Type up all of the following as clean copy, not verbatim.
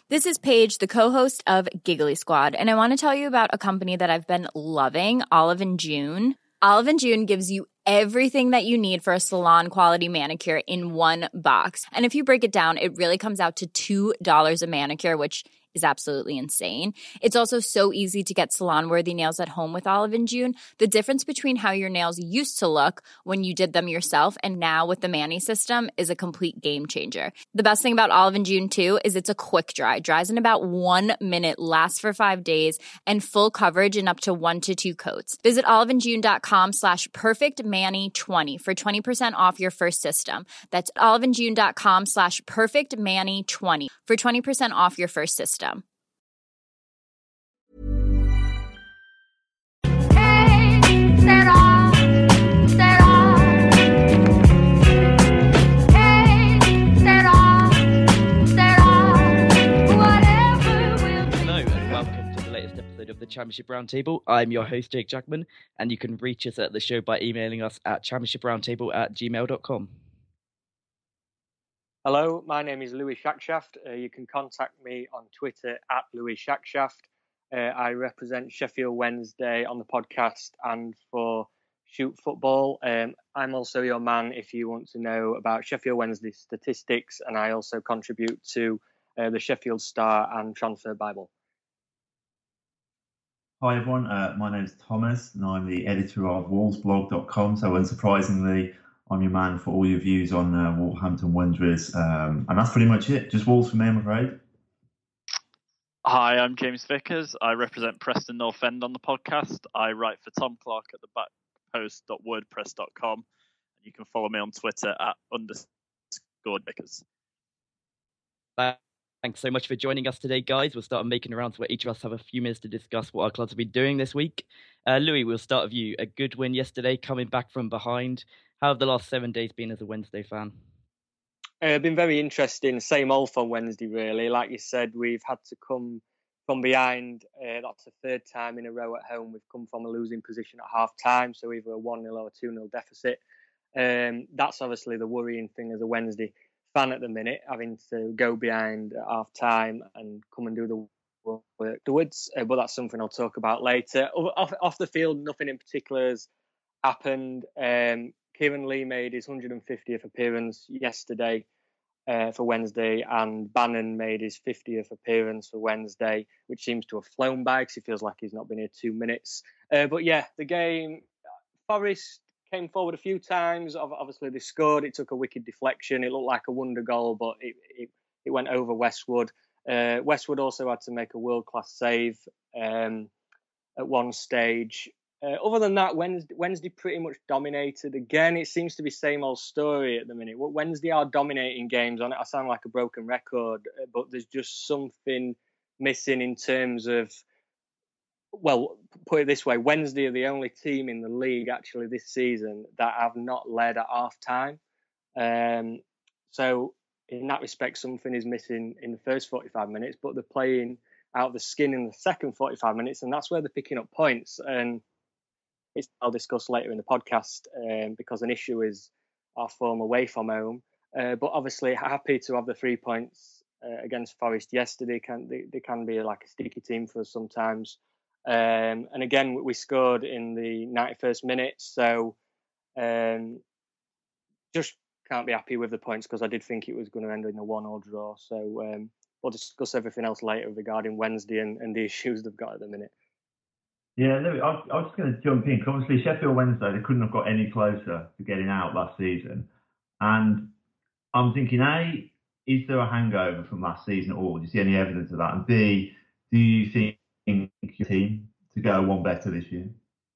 This is Paige, the co-host of Giggly Squad, and I want to tell you about a company that I've been loving, Olive and June. Olive and June gives you everything that you need for a salon-quality manicure in one box. And if you break it down, it really comes out to $2 a manicure, which is absolutely insane. It's also so easy to get salon-worthy nails at home with Olive and June. The difference between how your nails used to look when you did them yourself and now with the Mani system is a complete game changer. The best thing about Olive and June, too, is it's a quick dry. Dries in about 1 minute, lasts for 5 days, and full coverage in up to 1 to 2 coats. Visit oliveandjune.com/perfectmani20 for 20% off your first system. That's oliveandjune.com/perfectmani20 for 20% off your first system. Of the Championship Roundtable. I'm your host, Jake Jackman, and you can reach us at the show by emailing us at championshiproundtable@gmail.com. Hello, my name is Louis Shackshaft. You can contact me on Twitter at Louis Shackshaft. I represent Sheffield Wednesday on the podcast and for Shoot Football. I'm also your man if you want to know about Sheffield Wednesday statistics, and I also contribute to the Sheffield Star and Transfer Bible. Hi everyone, my name is Thomas and I'm the editor of wolvesblog.com, so unsurprisingly I'm your man for all your views on Wolverhampton Wanderers, and that's pretty much it, just Wolves for me, I'm afraid. Hi, I'm James Vickers. I represent Preston North End on the podcast. I write for Tom Clark at the backpost.wordpress.com. You can follow me on Twitter at _Vickers. Thanks so much for joining us today, guys. We'll start making rounds where each of us have a few minutes to discuss what our clubs have been doing this week. Louis, we'll start with you. A good win yesterday, coming back from behind. How have the last 7 days been as a Wednesday fan? Been very interesting. Same old for Wednesday, really. Like you said, we've had to come from behind. That's the third time in a row at home. We've come from a losing position at half time, so either a 1-0 or a 2-0 deficit. That's obviously the worrying thing as a Wednesday fan at the minute, having to go behind at half time and come and do the work afterwards. But that's something I'll talk about later. Off the field, nothing in particular has happened. Kieran Lee made his 150th appearance yesterday for Wednesday, and Bannon made his 50th appearance for Wednesday, which seems to have flown by because he feels like he's not been here 2 minutes. But yeah, the game, Forest came forward a few times. Obviously, they scored. It took a wicked deflection. It looked like a wonder goal, but it went over Westwood. Westwood also had to make a world-class save at one stage. Other than that, Wednesday pretty much dominated. Again, it seems to be same old story at the minute. Wednesday are dominating games on it. I sound like a broken record, but there's just something missing in terms of, well, put it this way, Wednesday are the only team in the league actually this season that have not led at half time. So in that respect, something is missing in the first 45 minutes, but they're playing out the skin in the second 45 minutes, and that's where they're picking up points. And I'll discuss later in the podcast because an issue is our form away from home. But obviously happy to have the 3 points against Forest yesterday. They can be like a sticky team for us sometimes. And again, we scored in the 91st minute, so just can't be happy with the points because I did think it was going to end in a 1-1 draw. So we'll discuss everything else later regarding Wednesday and the issues they've got at the minute. Yeah, Louis, I was just going to jump in because obviously Sheffield Wednesday, they couldn't have got any closer to getting out last season. And I'm thinking, A, is there a hangover from last season at all? Do you see any evidence of that? And B, do you think your team to go one better this year?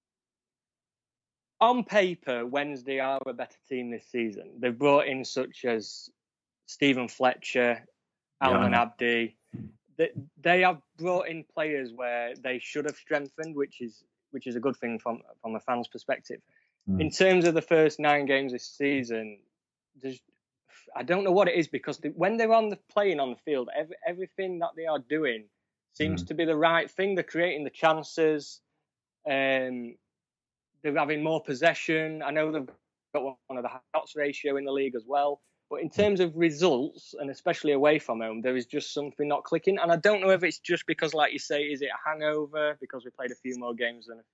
On paper, Wednesday are a better team this season. They've brought in such as Stephen Fletcher, Alman Abdi. They have brought in players where they should have strengthened, which is a good thing from a fan's perspective. In terms of the first 9 games this season, I don't know what it is because when they're playing on the field, everything that they are doing seems to be the right thing. They're creating the chances. They're having more possession. I know they've got one of the shots ratio in the league as well. But in terms of results, and especially away from home, there is just something not clicking. And I don't know if it's just because, like you say, is it a hangover because we played a few more games than,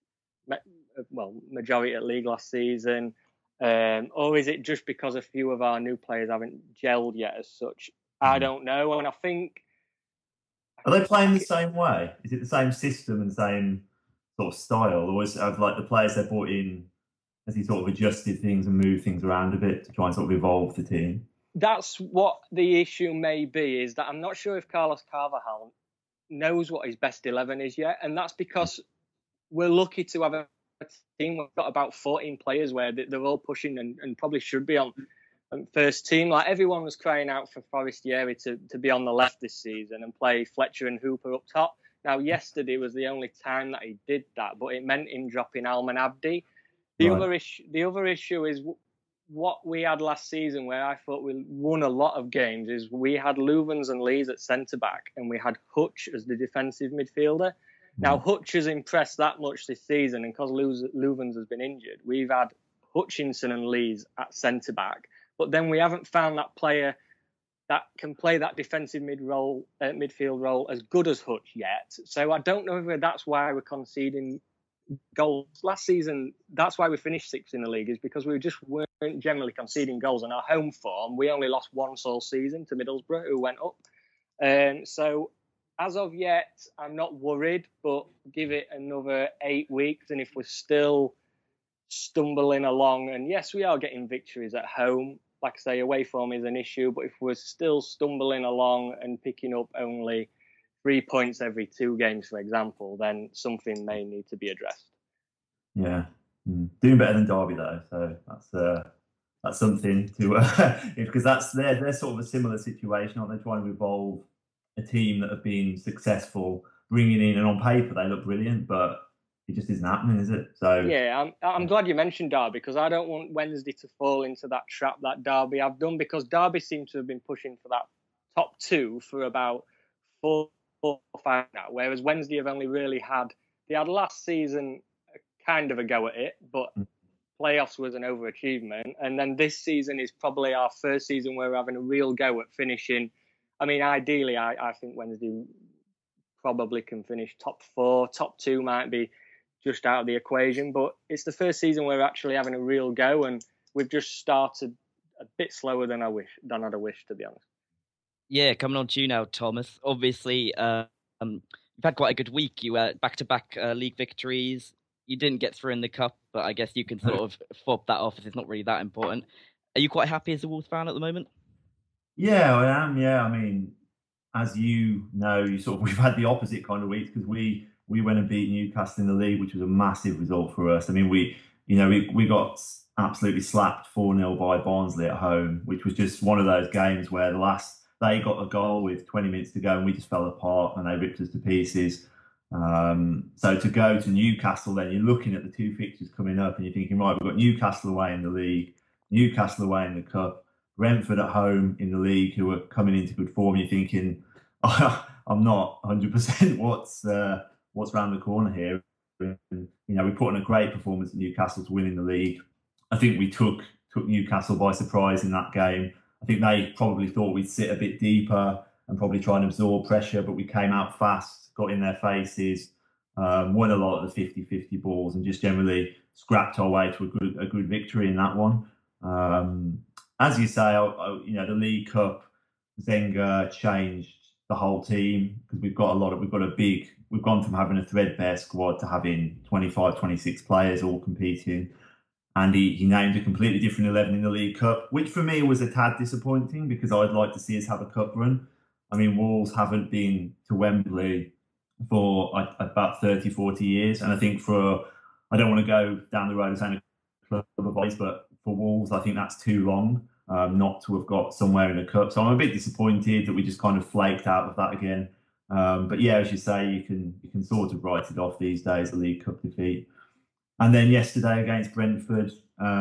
majority at league last season, or is it just because a few of our new players haven't gelled yet as such? I don't know. And I think... Are they playing the same way? Is it the same system and same sort of style? Or have like the players they brought in, has he sort of adjusted things and moved things around a bit to try and sort of evolve the team? That's what the issue may be, is that I'm not sure if Carlos Carvajal knows what his best 11 is yet. And that's because we're lucky to have a team. We've got about 14 players where they're all pushing and probably should be on first team. Like, everyone was crying out for Forestieri to be on the left this season and play Fletcher and Hooper up top. Now, yesterday was the only time that he did that, but it meant him dropping Alman Abdi. The other issue is what we had last season, where I thought we won a lot of games, is we had Loovens and Lees at centre-back, and we had Hutch as the defensive midfielder. Now, Hutch has impressed that much this season, and because Loovens has been injured, we've had Hutchinson and Lees at centre-back. But then we haven't found that player that can play that defensive midfield role as good as Hutch yet. So I don't know if that's why we're conceding goals. Last season, that's why we finished sixth in the league, is because we just weren't generally conceding goals. And our home form, we only lost once all season to Middlesbrough, who went up. So as of yet, I'm not worried, but give it another 8 weeks. And if we're still stumbling along, and yes, we are getting victories at home, like I say, away form is an issue, but if we're still stumbling along and picking up only 3 points every 2 games, for example, then something may need to be addressed. Yeah, doing better than Derby though, so that's something to because they're sort of a similar situation, aren't they? Trying to evolve a team that have been successful, bringing in, and on paper they look brilliant, but it just isn't happening, is it? So yeah, I'm glad you mentioned Derby, because I don't want Wednesday to fall into that trap that Derby have done, because Derby seem to have been pushing for that top 2 for about 4 or 5 now, whereas Wednesday have only really had last season kind of a go at it, but playoffs was an overachievement, and then this season is probably our first season where we're having a real go at finishing. I mean, ideally, I think Wednesday probably can finish top 4. Top 2 might be just out of the equation, but it's the first season where we're actually having a real go, and we've just started a bit slower than I'd have wished, to be honest. Yeah, coming on to you now, Thomas. Obviously, you've had quite a good week. You had back-to-back league victories. You didn't get through in the cup, but I guess you can sort of fob that off as it's not really that important. Are you quite happy as a Wolves fan at the moment? Yeah, I am. Yeah, I mean, as you know, we've had the opposite kind of weeks, because we went and beat Newcastle in the league, which was a massive result for us. I mean, we got absolutely slapped 4-0 by Barnsley at home, which was just one of those games where they got a goal with 20 minutes to go and we just fell apart and they ripped us to pieces. So to go to Newcastle, then you're looking at the 2 fixtures coming up and you're thinking, right, we've got Newcastle away in the league, Newcastle away in the cup, Brentford at home in the league, who are coming into good form. You're thinking, I'm not 100% what's around the corner here. And, we put in a great performance at Newcastle to win in the league. I think we took Newcastle by surprise in that game. I think they probably thought we'd sit a bit deeper and probably try and absorb pressure, but we came out fast, got in their faces, won a lot of the 50-50 balls, and just generally scrapped our way to a good victory in that one. As you say, the League Cup, Zenga changed the whole team, because we've gone from having a threadbare squad to having 25, 26 players all competing. And he named a completely different 11 in the League Cup, which for me was a tad disappointing, because I'd like to see us have a cup run. I mean, Wolves haven't been to Wembley for about 30, 40 years. And I think I don't want to go down the road and saying a club of ice, but for Wolves, I think that's too long not to have got somewhere in a cup. So I'm a bit disappointed that we just kind of flaked out of that again. But yeah, as you say, you can sort of write it off these days, the League Cup defeat. And then yesterday against Brentford,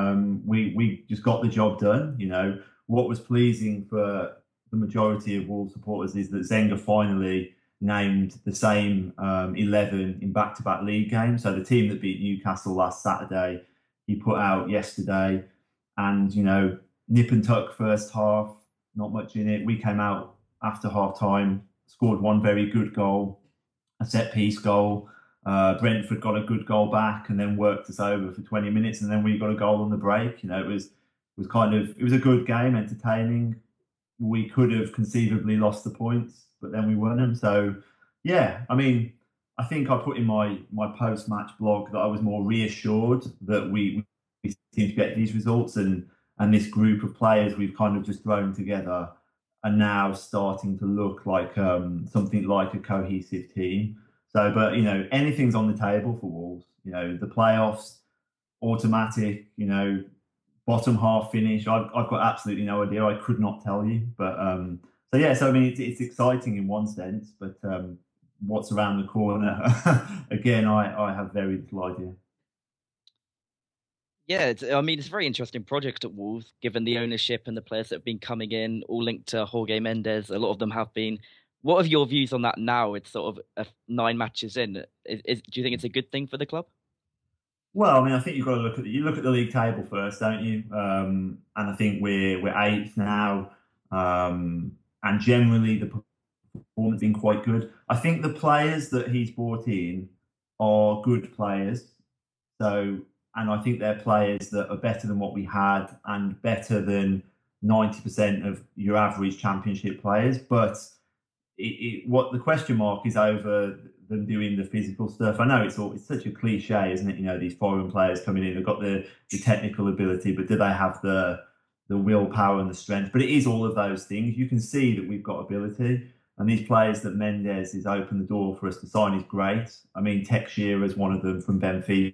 we just got the job done. What was pleasing for the majority of Wolves supporters is that Zenga finally named the same 11 in back-to-back league games. So the team that beat Newcastle last Saturday, he put out yesterday. And, nip and tuck first half, not much in it. We came out after half time, scored one very good goal, a set piece goal. Brentford got a good goal back and then worked us over for 20 minutes, and then we got a goal on the break. You know, it was a good game, entertaining. We could have conceivably lost the points, but then we won them. So, yeah, I mean, I think I put in my post-match blog that I was more reassured that we seem to get these results, and this group of players we've kind of just thrown together are now starting to look like something like a cohesive team. So, but, you know, anything's on the table for Wolves. You know, the playoffs, automatic, you know, bottom half finish. I've got absolutely no idea. I could not tell you. But, so yeah, so I mean, it's exciting in one sense, but what's around the corner, again, I have very little idea. Yeah, it's a very interesting project at Wolves, given the ownership and the players that have been coming in, all linked to Jorge Mendes. A lot of them have been. What are your views on that now? It's sort of 9 matches in. Do you think it's a good thing for the club? Well, I mean, I think you've got to look at the league table first, don't you? And I think we're 8th now, and generally the performance has been quite good. I think the players that he's brought in are good players. So, and I think they're players that are better than what we had and better than 90% of your average Championship players. But what the question mark is over them doing the physical stuff. I know it's such a cliche, isn't it? You know, these foreign players coming in, they've got the technical ability, but do they have the willpower and the strength? But it is all of those things. You can see that we've got ability, and these players that Mendes has opened the door for us to sign is great. I mean, Teixeira is one of them from Benfica.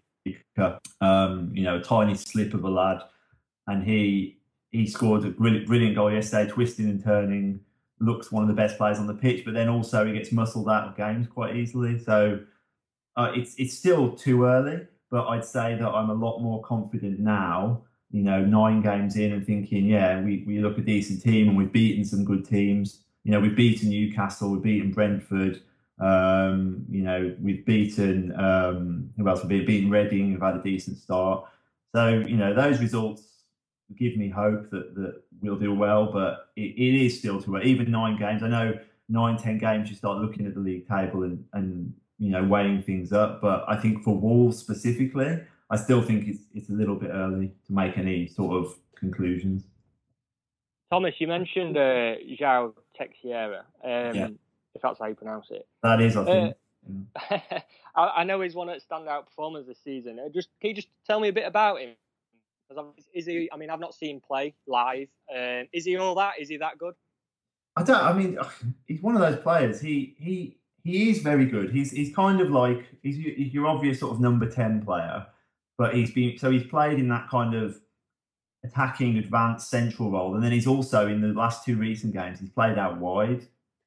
You know, a tiny slip of a lad, and he scored a brilliant goal yesterday, twisting and turning. Looks one of the best players on the pitch, but then also he gets muscled out of games quite easily. So it's still too early, but I'd say that I'm a lot more confident now, you know, 9 games in and thinking, yeah, we look a decent team and we've beaten some good teams. You know, we've beaten Newcastle, we've beaten Brentford, you know, we've beaten, who else? We've beaten Reading, we've had a decent start. So, you know, those results give me hope that we'll do well, but it is still too early. Even 9 games, I know 9-10 games you start looking at the league table and you know, weighing things up, but I think for Wolves specifically, I still think it's a little bit early to make any sort of conclusions. Thomas, you mentioned João Teixeira, if that's how you pronounce it. That is, I think. I know he's one of the standout performers this season. Can you just tell me a bit about him? Is he? I mean, I've not seen him play live. Is he all that? Is he that good? I mean, he's one of those players. He is very good. He's kind of like he's your obvious sort of number 10 player, but he's played in that kind of attacking, advanced central role, and then he's also in the last 2 recent games he's played out wide.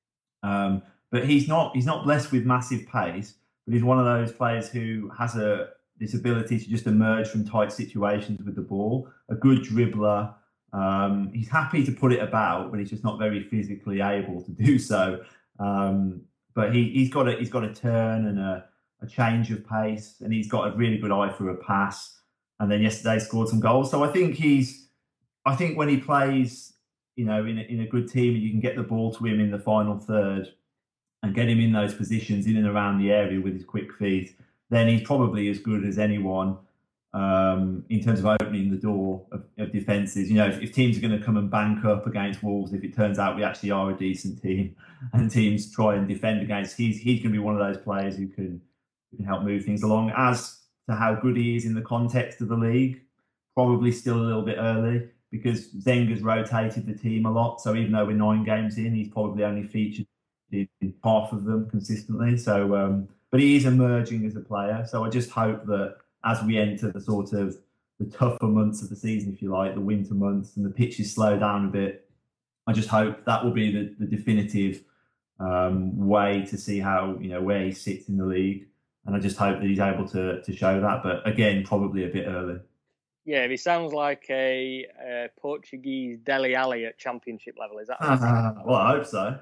But he's not blessed with massive pace, but he's one of those players who has this ability to just emerge from tight situations with the ball. A good dribbler. He's happy to put it about, but he's just not very physically able to do so. But he's got a turn and a change of pace, and he's got a really good eye for a pass. And then yesterday scored some goals. So I think when he plays, you know, in a good team, you can get the ball to him in the final third and get him in those positions in and around the area with his quick feet, then he's probably as good as anyone in terms of opening the door of defences. You know, if teams are going to come and bank up against Wolves, if it turns out we actually are a decent team and teams try and defend against, he's going to be one of those players who can help move things along. As to how good he is in the context of the league, probably still a little bit early because Zenga's rotated the team a lot. So even though we're 9 games in, he's probably only featured in half of them consistently. So, but he is emerging as a player. So I just hope that as we enter the sort of the tougher months of the season, if you like, the winter months, and the pitches slow down a bit, I just hope that will be the definitive way to see how, you know, where he sits in the league. And I just hope that he's able to show that. But again, probably a bit early. Yeah, he sounds like a Portuguese Dele Alli at Championship level. Is that? Well, I hope so.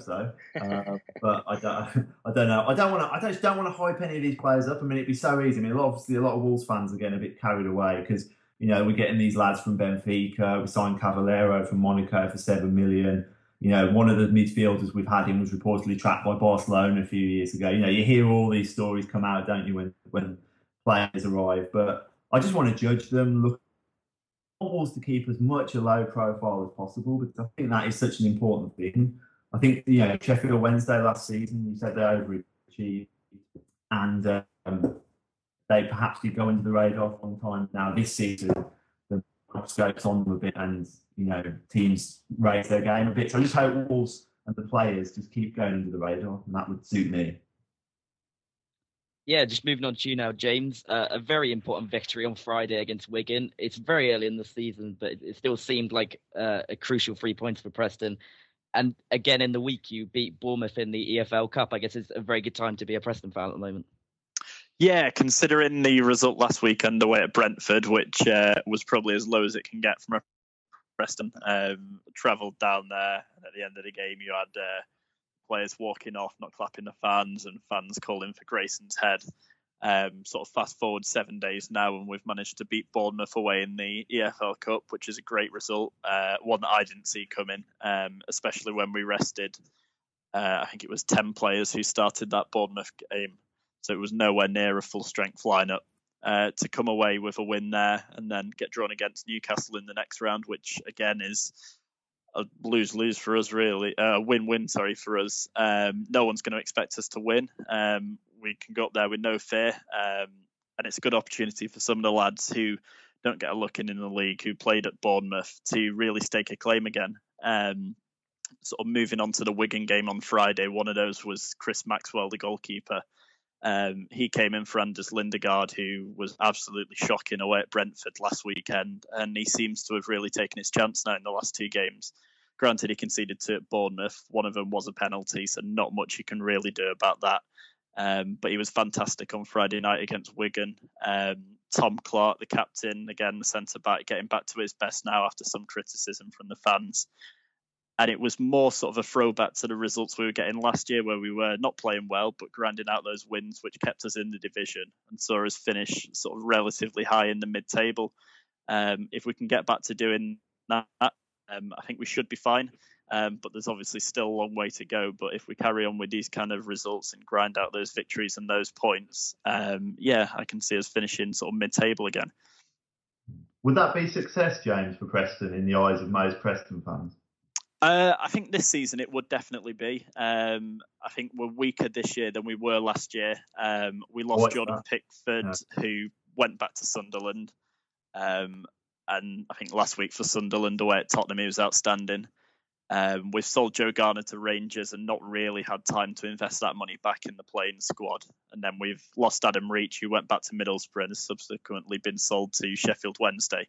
But I don't know. I just don't want to hype any of these players up. I mean, it'd be so easy. I mean, obviously, a lot of Wolves fans are getting a bit carried away because we're getting these lads from Benfica. We signed Cavallero from Monaco for 7 million. One of the midfielders we've had in was reportedly trapped by Barcelona a few years ago. You hear all these stories come out, don't you, when players arrive? But I just want to judge them. Look, wants to keep as much a low profile as possible, because I think that is such an important thing. I think Sheffield Wednesday last season, you said they overachieved, and they perhaps did go into the radar for a long time. Now this season, the scope's on them a bit, and teams raise their game a bit. So I just hope Wolves and the players just keep going under the radar, and that would suit me. Yeah, just moving on to you now, James. A very important victory on Friday against Wigan. It's very early in the season, but it still seemed like a crucial 3 points for Preston. And again, in the week, you beat Bournemouth in the EFL Cup. I guess it's a very good time to be a Preston fan at the moment. Yeah, considering the result last weekend away at Brentford, which was probably as low as it can get from Preston, travelled down there, and at the end of the game, you had players walking off, not clapping the fans, and fans calling for Grayson's head. Sort of fast forward 7 days now, and we've managed to beat Bournemouth away in the EFL Cup, which is a great result. One that I didn't see coming, especially when we rested. I think it was 10 players who started that Bournemouth game, so it was nowhere near a full strength lineup. To come away with a win there and then get drawn against Newcastle in the next round, which again is a lose-lose for us, really. Win-win, for us. No one's going to expect us to win. We can go up there with no fear. And it's a good opportunity for some of the lads who don't get a look in the league, who played at Bournemouth, to really stake a claim again. Sort of moving on to the Wigan game on Friday, one of those was Chris Maxwell, the goalkeeper. He came in for Anders Lindegaard, who was absolutely shocking away at Brentford last weekend, and he seems to have really taken his chance now in the last 2 games. Granted, he conceded 2 at Bournemouth. One of them was a penalty, so not much you can really do about that. But he was fantastic on Friday night against Wigan. Tom Clark, the captain, again, the centre-back, getting back to his best now after some criticism from the fans. And it was more sort of a throwback to the results we were getting last year, where we were not playing well, but grinding out those wins, which kept us in the division and saw us finish sort of relatively high in the mid-table. If we can get back to doing that, I think we should be fine. But there's obviously still a long way to go. But if we carry on with these kind of results and grind out those victories and those points, I can see us finishing sort of mid-table again. Would that be success, James, for Preston in the eyes of most Preston fans? I think this season it would definitely be. I think we're weaker this year than we were last year. We lost Jordan Pickford, who went back to Sunderland. And I think last week for Sunderland away at Tottenham, he was outstanding. We've sold Joe Garner to Rangers and not really had time to invest that money back in the playing squad. And then we've lost Adam Reach, who went back to Middlesbrough and has subsequently been sold to Sheffield Wednesday.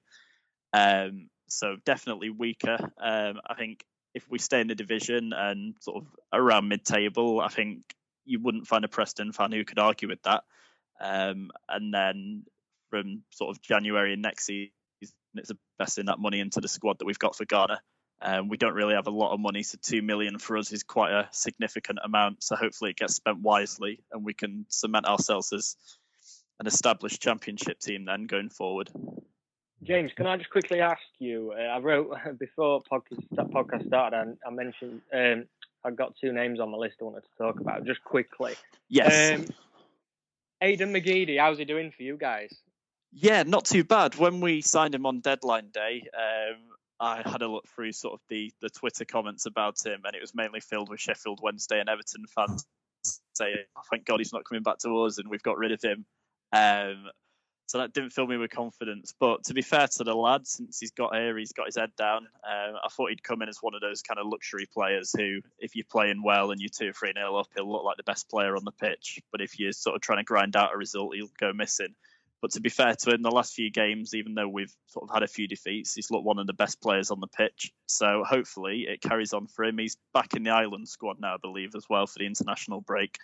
So definitely weaker. I think if we stay in the division and sort of around mid-table, I think you wouldn't find a Preston fan who could argue with that. And then from sort of January next season, it's investing that money into the squad that we've got for Ghana. We don't really have a lot of money, so 2 million for us is quite a significant amount. So hopefully it gets spent wisely and we can cement ourselves as an established championship team then going forward. James, can I just quickly ask you? I wrote before podcast started. I mentioned I've got 2 names on my list I wanted to talk about just quickly. Yes. Aidan McGeady, how's he doing for you guys? Yeah, not too bad. When we signed him on deadline day, I had a look through sort of the Twitter comments about him, and it was mainly filled with Sheffield Wednesday and Everton fans saying, oh, thank God he's not coming back to us and we've got rid of him. So that didn't fill me with confidence. But to be fair to the lad, since he's got here, he's got his head down. I thought he'd come in as one of those kind of luxury players who, if you're playing well and you're 2-3-0 up, he'll look like the best player on the pitch. But if you're sort of trying to grind out a result, he'll go missing. But to be fair to him, the last few games, even though we've sort of had a few defeats, he's looked one of the best players on the pitch. So hopefully it carries on for him. He's back in the Ireland squad now, I believe, as well for the international break.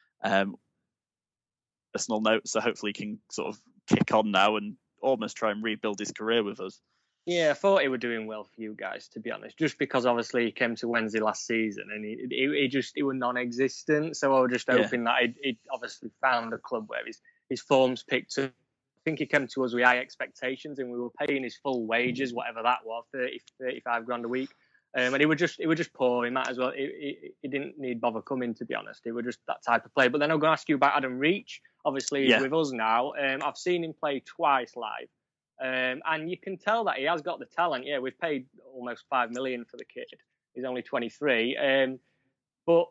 Personal note, so hopefully he can sort of kick on now and almost try and rebuild his career with us. Yeah, I thought he was doing well for you guys, to be honest, just because obviously he came to Wednesday last season and he was non-existent. So I was just hoping that he'd obviously found a club where his form's picked up think he came to us with high expectations, and we were paying his full wages, whatever that was, 30, 35 grand a week. And he was just poor. He might as well. He didn't need bother coming, to be honest. He was just that type of player. But then I'm going to ask you about Adam Reach. Obviously, he's with us now. I've seen him play twice live, and you can tell that he has got the talent. Yeah, we've paid almost $5 million for the kid. He's only 23, but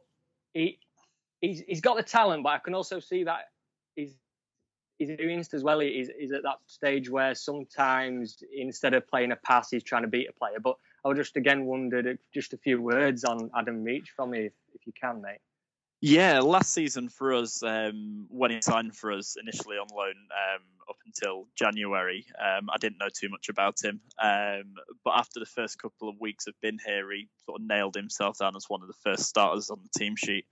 he's got the talent. But I can also see that he's experienced as well. He's at that stage where sometimes instead of playing a pass, he's trying to beat a player. But I just again wondered just a few words on Adam Reach from me, if you can, mate. Yeah, last season for us, when he signed for us initially on loan up until January, I didn't know too much about him. But after the first couple of weeks of being here, he sort of nailed himself down as one of the first starters on the team sheet.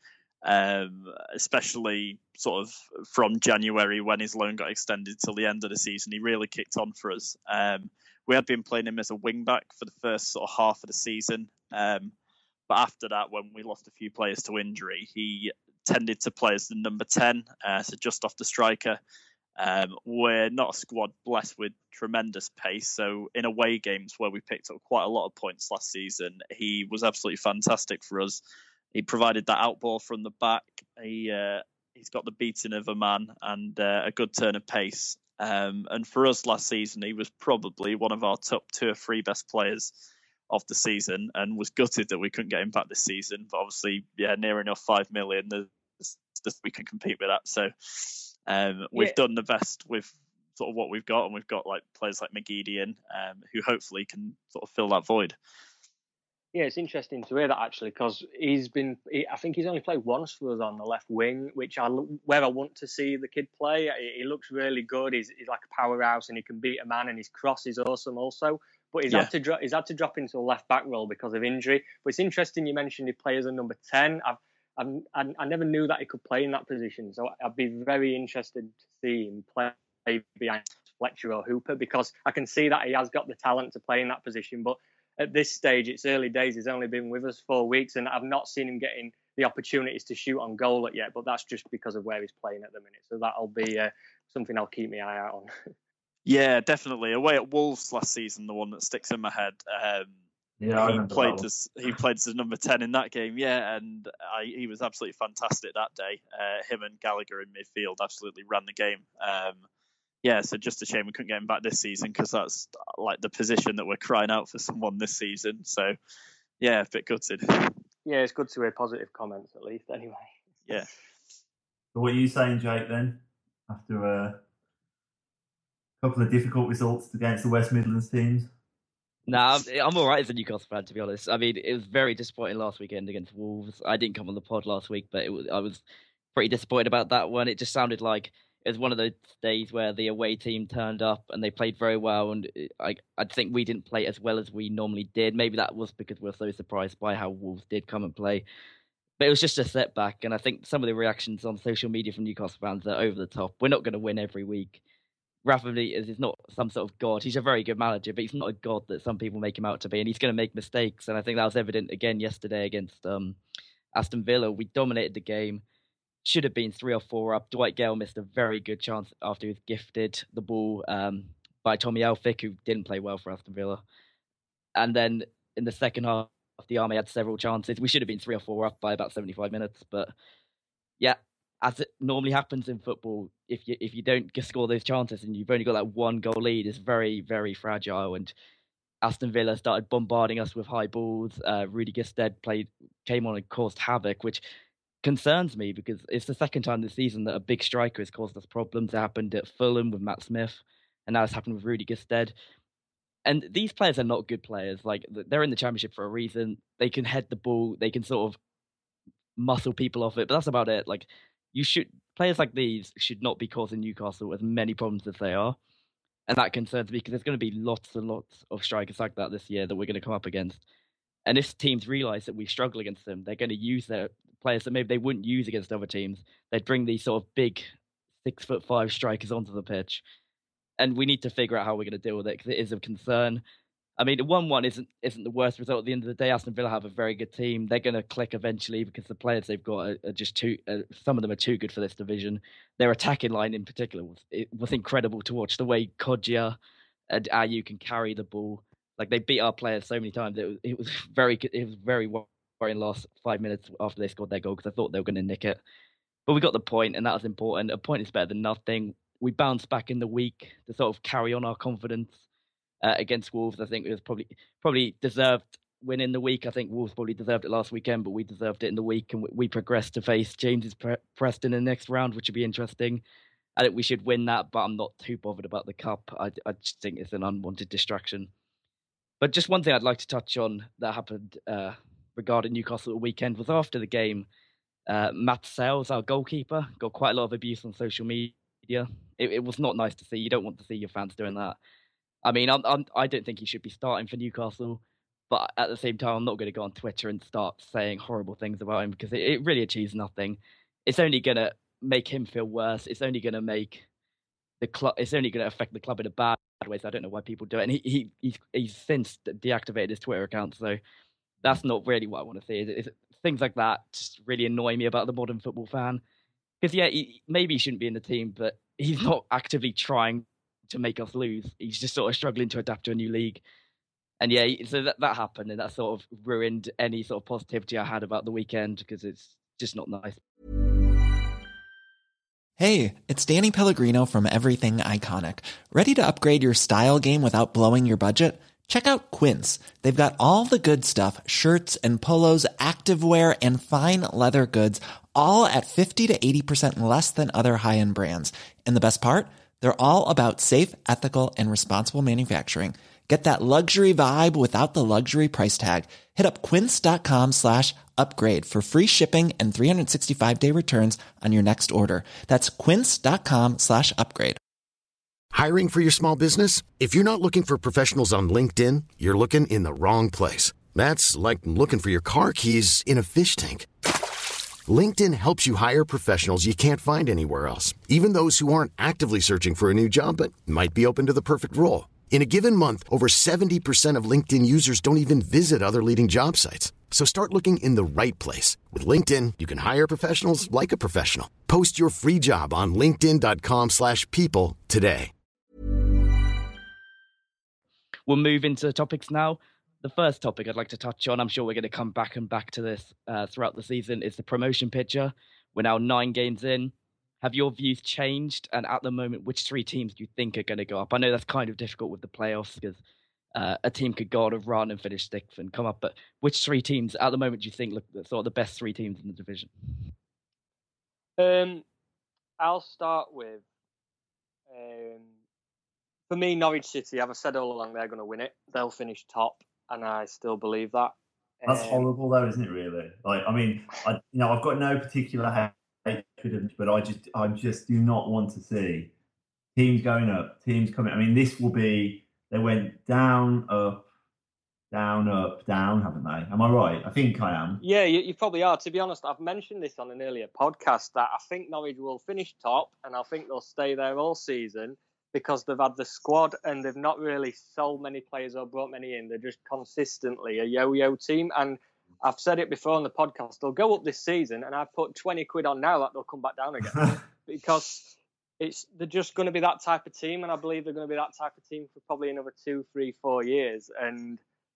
Especially sort of from January when his loan got extended till the end of the season, he really kicked on for us. We had been playing him as a wing back for the first sort of half of the season, but after that, when we lost a few players to injury, he tended to play as the number 10, so just off the striker. We're not a squad blessed with tremendous pace, so in away games where we picked up quite a lot of points last season, he was absolutely fantastic for us. He provided that outball from the back. He's got the beating of a man and a good turn of pace. And for us last season, he was probably one of our top 2 or 3 best players of the season, and was gutted that we couldn't get him back this season. But obviously, near enough 5 million, we can compete with that. So we've done the best with sort of what we've got, and we've got like players like McGeady who hopefully can sort of fill that void. Yeah, it's interesting to hear that actually, because I think he's only played once for us on the left wing, where I want to see the kid play. He looks really good. He's like a powerhouse, and he can beat a man, and his cross is awesome also. But he's had to drop into a left back role because of injury. But it's interesting you mentioned he plays as a number 10. I never knew that he could play in that position, so I'd be very interested to see him play behind Fletcher or Hooper, because I can see that he has got the talent to play in that position. But at this stage, it's early days. He's only been with us 4 weeks, and I've not seen him getting the opportunities to shoot on goal yet. But that's just because of where he's playing at the minute. So that'll be something I'll keep my eye out on. Yeah, definitely. Away at Wolves last season, the one that sticks in my head. He played as the number 10 in that game. Yeah, and he was absolutely fantastic that day. Him and Gallagher in midfield absolutely ran the game. So just a shame we couldn't get him back this season, because that's like the position that we're crying out for someone this season. So, yeah, a bit gutted. Yeah, it's good to hear positive comments at least anyway. Yeah. So what are you saying, Jake, then, after a couple of difficult results against the West Midlands teams? Nah, I'm all right as a Newcastle fan, to be honest. I mean, it was very disappointing last weekend against Wolves. I didn't come on the pod last week, but I was pretty disappointed about that one. It just sounded like it was one of those days where the away team turned up and they played very well, and I think we didn't play as well as we normally did. Maybe that was because we're so surprised by how Wolves did come and play. But it was just a setback, and I think some of the reactions on social media from Newcastle fans are over the top. We're not going to win every week. Rafa Benitez is not some sort of god. He's a very good manager, but he's not a god that some people make him out to be, and he's going to make mistakes. And I think that was evident again yesterday against Aston Villa. We dominated the game. Should have been 3 or 4 up. Dwight Gale missed a very good chance after he was gifted the ball by Tommy Elphick, who didn't play well for Aston Villa. And then in the second half, the Army had several chances. We should have been 3 or 4 up by about 75 minutes. But yeah, as it normally happens in football, if you don't score those chances and you've only got that 1 goal lead, it's very, very fragile. And Aston Villa started bombarding us with high balls. Rudy Gestede came on and caused havoc, which concerns me because it's the second time this season that a big striker has caused us problems. It happened at Fulham with Matt Smith, and now it's happened with Rudy Gestede. And these players are not good players. Like, they're in the Championship for a reason. They can head the ball. They can sort of muscle people off it, but that's about it. Like, players like these should not be causing Newcastle as many problems as they are. And that concerns me because there's going to be lots and lots of strikers like that this year that we're going to come up against. And if teams realise that we struggle against them, they're going to use their players that maybe they wouldn't use against other teams. They'd bring these sort of big 6'5" strikers onto the pitch. And we need to figure out how we're going to deal with it because it is of concern. I mean, the 1-1 isn't the worst result at the end of the day. Aston Villa have a very good team. They're going to click eventually because the players they've got are just too. Some of them are too good for this division. Their attacking line in particular was incredible to watch. The way Kodjia and Ayew can carry the ball, like they beat our players so many times. It was very worrying last 5 minutes after they scored their goal because I thought they were going to nick it. But we got the point, and that was important. A point is better than nothing. We bounced back in the week to sort of carry on our confidence. Against Wolves, I think it was probably deserved win in the week. I think Wolves probably deserved it last weekend, but we deserved it in the week, and we progressed to face James's Preston in the next round, which would be interesting. I think we should win that, but I'm not too bothered about the cup. I just think it's an unwanted distraction. But just one thing I'd like to touch on that happened regarding Newcastle at the weekend was after the game, Matt Sales, our goalkeeper, got quite a lot of abuse on social media. It was not nice to see. You don't want to see your fans doing that. I mean, I don't think he should be starting for Newcastle, but at the same time, I'm not going to go on Twitter and start saying horrible things about him because it really achieves nothing. It's only going to make him feel worse. It's only going to make the club. It's only going to affect the club in a bad way. So I don't know why people do it. And he's since deactivated his Twitter account, so that's not really what I want to see. Things like that just really annoy me about the modern football fan. Because maybe he shouldn't be in the team, but he's not actively trying to make us lose. He's just sort of struggling to adapt to a new league. And yeah, so that happened, and that sort of ruined any sort of positivity I had about the weekend because it's just not nice. Hey, it's Danny Pellegrino from Everything Iconic. Ready to upgrade your style game without blowing your budget? Check out Quince. They've got all the good stuff, shirts and polos, activewear, and fine leather goods, all at 50 to 80% less than other high-end brands. And the best part? They're all about safe, ethical, and responsible manufacturing. Get that luxury vibe without the luxury price tag. Hit up quince.com/upgrade for free shipping and 365-day returns on your next order. That's quince.com/upgrade. Hiring for your small business? If you're not looking for professionals on LinkedIn, you're looking in the wrong place. That's like looking for your car keys in a fish tank. LinkedIn helps you hire professionals you can't find anywhere else, even those who aren't actively searching for a new job but might be open to the perfect role. In a given month, over 70% of LinkedIn users don't even visit other leading job sites. So start looking in the right place. With LinkedIn, you can hire professionals like a professional. Post your free job on linkedin.com/people today. We'll move into the topics now. The first topic I'd like to touch on, I'm sure we're going to come back to this throughout the season, is the promotion picture. We're now 9 games in. Have your views changed? And at the moment, which 3 teams do you think are going to go up? I know that's kind of difficult with the playoffs because a team could go on a run and finish 6th and come up. But which 3 teams at the moment do you think look sort of the best 3 teams in the division? I'll start with, for me, Norwich City. I've said all along they're going to win it. They'll finish top. And I still believe that. That's horrible, though, isn't it? Really? Like, I mean, I've got no particular hatred, but I just do not want to see teams going up, teams coming. I mean, this will be. They went down, up, down, up, down, haven't they? Am I right? I think I am. Yeah, you probably are. To be honest, I've mentioned this on an earlier podcast that I think Norwich will finish top, and I think they'll stay there all season. Because they've had the squad and they've not really sold many players or brought many in. They're just consistently a yo-yo team. And I've said it before on the podcast, they'll go up this season and I put 20 quid on now that they'll come back down again. Because they're just going to be that type of team. And I believe they're going to be that type of team for probably another 2, 3, 4 years. And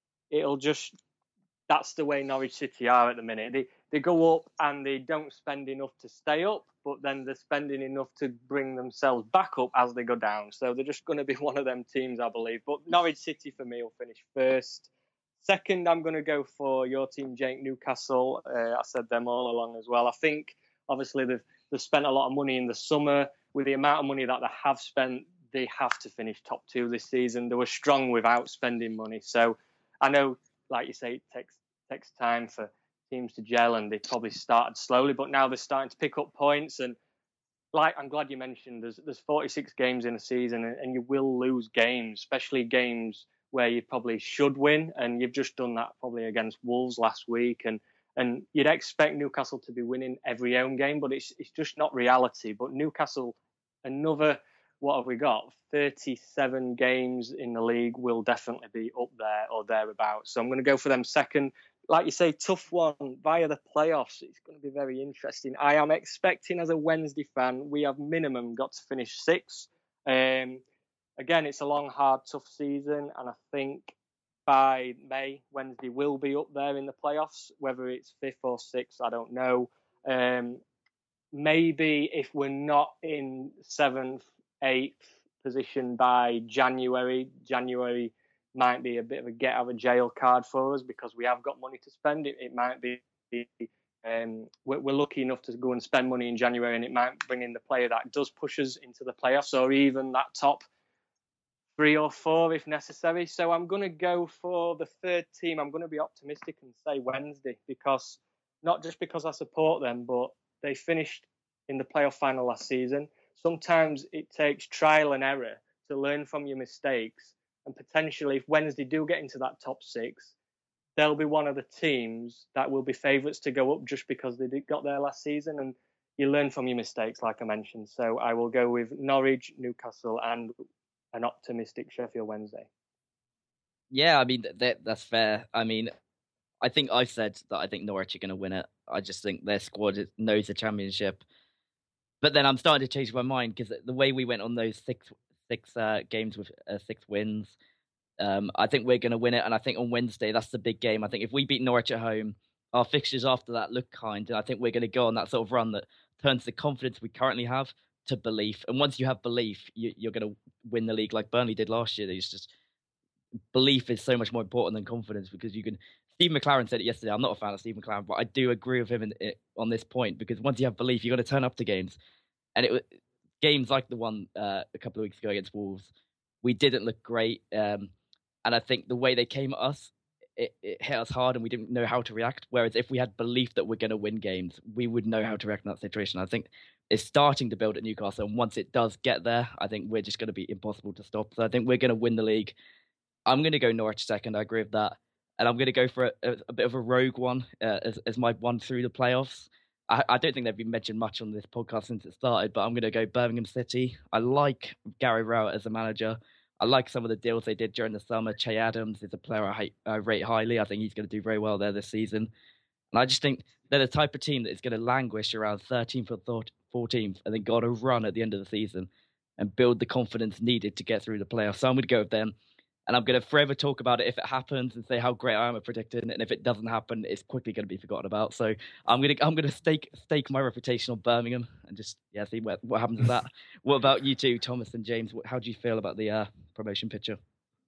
that's the way Norwich City are at the minute. They go up and they don't spend enough to stay up, but then they're spending enough to bring themselves back up as they go down. So they're just going to be one of them teams, I believe. But Norwich City, for me, will finish first. Second, I'm going to go for your team, Jake, Newcastle. I said them all along as well. I think, obviously, they've spent a lot of money in the summer. With the amount of money that they have spent, they have to finish top 2 this season. They were strong without spending money. So I know, like you say, it takes time for teams to gel, and they probably started slowly, but now they're starting to pick up points. And I'm glad you mentioned there's 46 games in a season, and you will lose games, especially games where you probably should win. And you've just done that probably against Wolves last week, and you'd expect Newcastle to be winning every home game, but it's just not reality. But Newcastle, another what have we got? 37 games in the league, will definitely be up there or thereabouts. So I'm going to go for them second. Like you say, tough one via the playoffs. It's going to be very interesting. I am expecting, as a Wednesday fan, we have minimum got to finish 6th. Again, it's a long, hard, tough season, and I think by May, Wednesday will be up there in the playoffs. Whether it's 5th or 6th, I don't know. Maybe if we're not in 7th, 8th position by January might be a bit of a get out of jail card for us, because we have got money to spend. It might be we're lucky enough to go and spend money in January, and it might bring in the player that does push us into the playoffs, or even that top 3 or 4 if necessary. So I'm going to go for the third team. I'm going to be optimistic and say Wednesday, because not just because I support them, but they finished in the playoff final last season. Sometimes it takes trial and error to learn from your mistakes, and potentially if Wednesday do get into that top 6, they'll be one of the teams that will be favourites to go up just because they got there last season, and you learn from your mistakes, like I mentioned. So I will go with Norwich, Newcastle, and an optimistic Sheffield Wednesday. Yeah, I mean, that's fair. I mean, I think I've said that I think Norwich are going to win it. I just think their squad knows the Championship. But then I'm starting to change my mind, because the way we went on those six games with 6 wins, I think we're going to win it. And I think on Wednesday, that's the big game. I think if we beat Norwich at home, our fixtures after that look kind. And I think we're going to go on that sort of run that turns the confidence we currently have to belief. And once you have belief, you're going to win the league like Burnley did last year. It's just, belief is so much more important than confidence, because you can. Steve McLaren said it yesterday. I'm not a fan of Steve McLaren, but I do agree with him on this point, because once you have belief, you got to turn up to games. And games like the one a couple of weeks ago against Wolves, we didn't look great. And I think the way they came at us, it hit us hard, and we didn't know how to react. Whereas if we had belief that we're going to win games, we would know how to react in that situation. I think it's starting to build at Newcastle, and once it does get there, I think we're just going to be impossible to stop. So I think we're going to win the league. I'm going to go Norwich second. I agree with that. And I'm going to go for a bit of a rogue one as my one through the playoffs. I don't think they've been mentioned much on this podcast since it started, but I'm going to go Birmingham City. I like Gary Rowett as a manager. I like some of the deals they did during the summer. Che Adams is a player I rate highly. I think he's going to do very well there this season. And I just think they're the type of team that is going to languish around 13th or 14th and then go on a run at the end of the season and build the confidence needed to get through the playoffs. So I'm going to go with them. And I'm going to forever talk about it if it happens and say how great I am at predicting. And if it doesn't happen, it's quickly going to be forgotten about. So I'm going to stake my reputation on Birmingham and just see what happens with that. What about you two, Thomas and James? How do you feel about the promotion picture?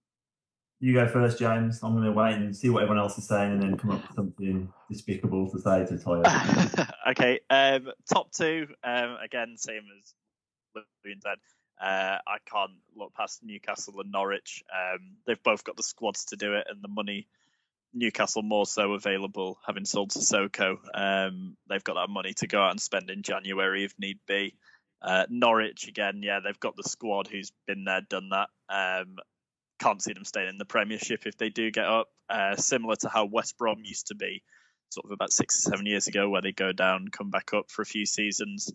You go first, James. I'm going to wait and see what everyone else is saying, and then come up with something despicable to say to Tyler. Okay. Top 2, again, same as Louis said. I can't look past Newcastle and Norwich. They've both got the squads to do it, and the money. Newcastle more so available, having sold Sissoko. They've got that money to go out and spend in January if need be. Norwich, again, they've got the squad who's been there, done that. Can't see them staying in the Premiership if they do get up. Similar to how West Brom used to be, sort of about 6 or 7 years ago, where they go down, come back up for a few seasons.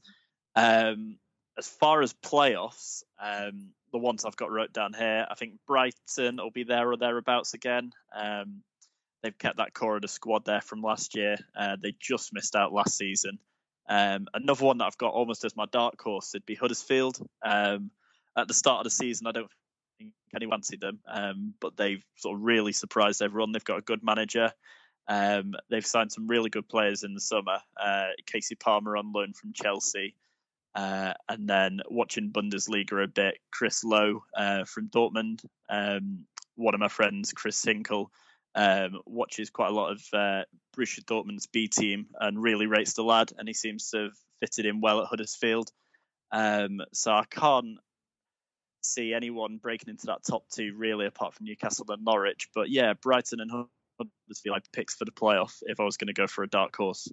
As far as playoffs, the ones I've got wrote down here, I think Brighton will be there or thereabouts again. They've kept that core of the squad there from last year. They just missed out last season. Another one that I've got almost as my dark horse would be Huddersfield. At the start of the season, I don't think anyone fancied them, but they've sort of really surprised everyone. They've got a good manager. They've signed some really good players in the summer. Casey Palmer on loan from Chelsea. And then watching Bundesliga a bit, Chris Lowe from Dortmund. One of my friends, Chris Hinkle, watches quite a lot of Borussia Dortmund's B team and really rates the lad, and he seems to have fitted in well at Huddersfield. So I can't see anyone breaking into that top 2 really, apart from Newcastle and Norwich. But Brighton and Huddersfield like picks for the playoff if I was going to go for a dark horse.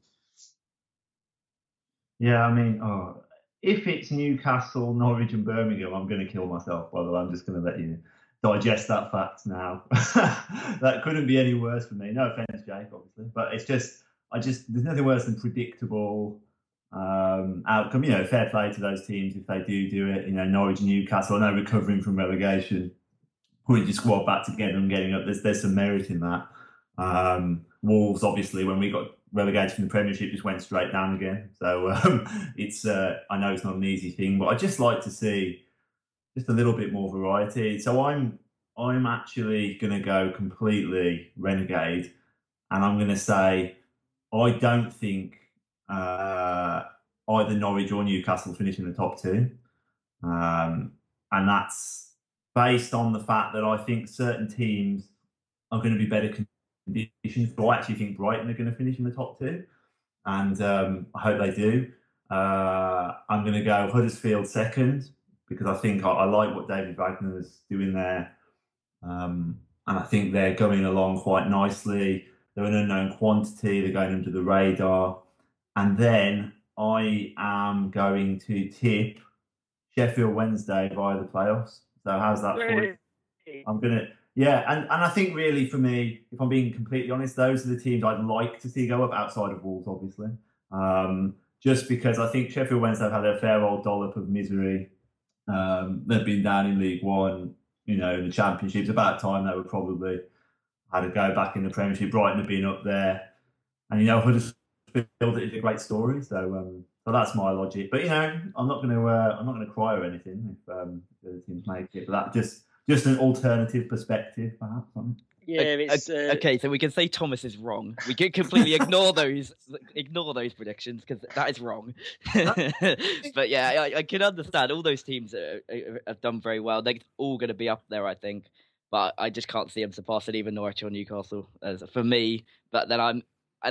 Yeah, I mean, if it's Newcastle, Norwich and Birmingham, I'm going to kill myself, by the way. I'm just going to let you digest that fact now. That couldn't be any worse for me. No offence, Jake, obviously. But it's just, there's nothing worse than predictable outcome. Fair play to those teams if they do it. Norwich and Newcastle, I know recovering from relegation, putting your squad back together and getting up, there's some merit in that. Wolves, obviously, when we got relegated from the Premiership, just went straight down again. So it's I know it's not an easy thing, but I'd just like to see just a little bit more variety. So I'm actually going to go completely renegade, and I'm going to say I don't think either Norwich or Newcastle finish in the top two, and that's based on the fact that I think certain teams are going to be better conditions. But I actually think Brighton are going to finish in the top two, and I hope they do. I'm going to go Huddersfield second, because I think I like what David Wagner's doing there. And I think they're going along quite nicely. They're an unknown quantity. They're going under the radar. And then I am going to tip Sheffield Wednesday via the playoffs. So how's that for you? I'm going to... Yeah, and I think really for me, if I'm being completely honest, those are the teams I'd like to see go up outside of Wolves, obviously. Just because I think Sheffield Wednesday have had their fair old dollop of misery. They've been down in League One, in the Championship. It's about time they were probably had to go back in the Premiership. Brighton have been up there, and Huddersfield is a great story. So that's my logic. But I'm not going to cry or anything if the other teams make it. But that just an alternative perspective, perhaps. Yeah, it's okay. So we can say Thomas is wrong. We can completely ignore those predictions because that is wrong. But yeah, I can understand all those teams have done very well. They're all going to be up there, I think. But I just can't see them surpassing even Norwich or Newcastle for me. But then I'm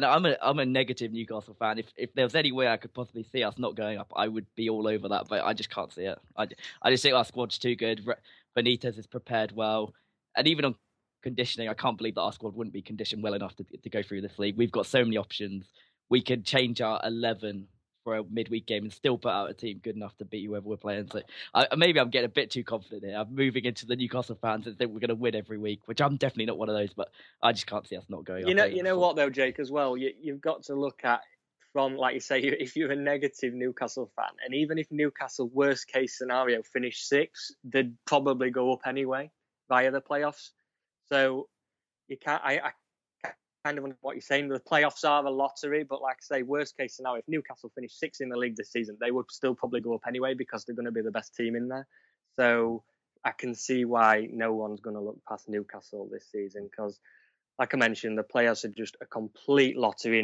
a negative Newcastle fan. If there was any way I could possibly see us not going up, I would be all over that. But I just can't see it. I just think our squad's too good. Benitez is prepared well, and even on conditioning, I can't believe that our squad wouldn't be conditioned well enough to go through this league. We've got so many options. We could change our 11 for a midweek game and still put out a team good enough to beat whoever we're playing. So maybe I'm getting a bit too confident here. I'm moving into the Newcastle fans and think we're going to win every week, which I'm definitely not one of those. But I just can't see us not going. You know what though, Jake, as well. You've got to look at from, like you say, if you're a negative Newcastle fan, and even if Newcastle worst case scenario finish sixth, they'd probably go up anyway via the playoffs. So you can't. I kind of understand what you're saying. The playoffs are a lottery, but like I say, worst case scenario, if Newcastle finish sixth in the league this season, they would still probably go up anyway because they're going to be the best team in there. So I can see why no one's going to look past Newcastle this season because, like I mentioned, the players are just a complete lottery, and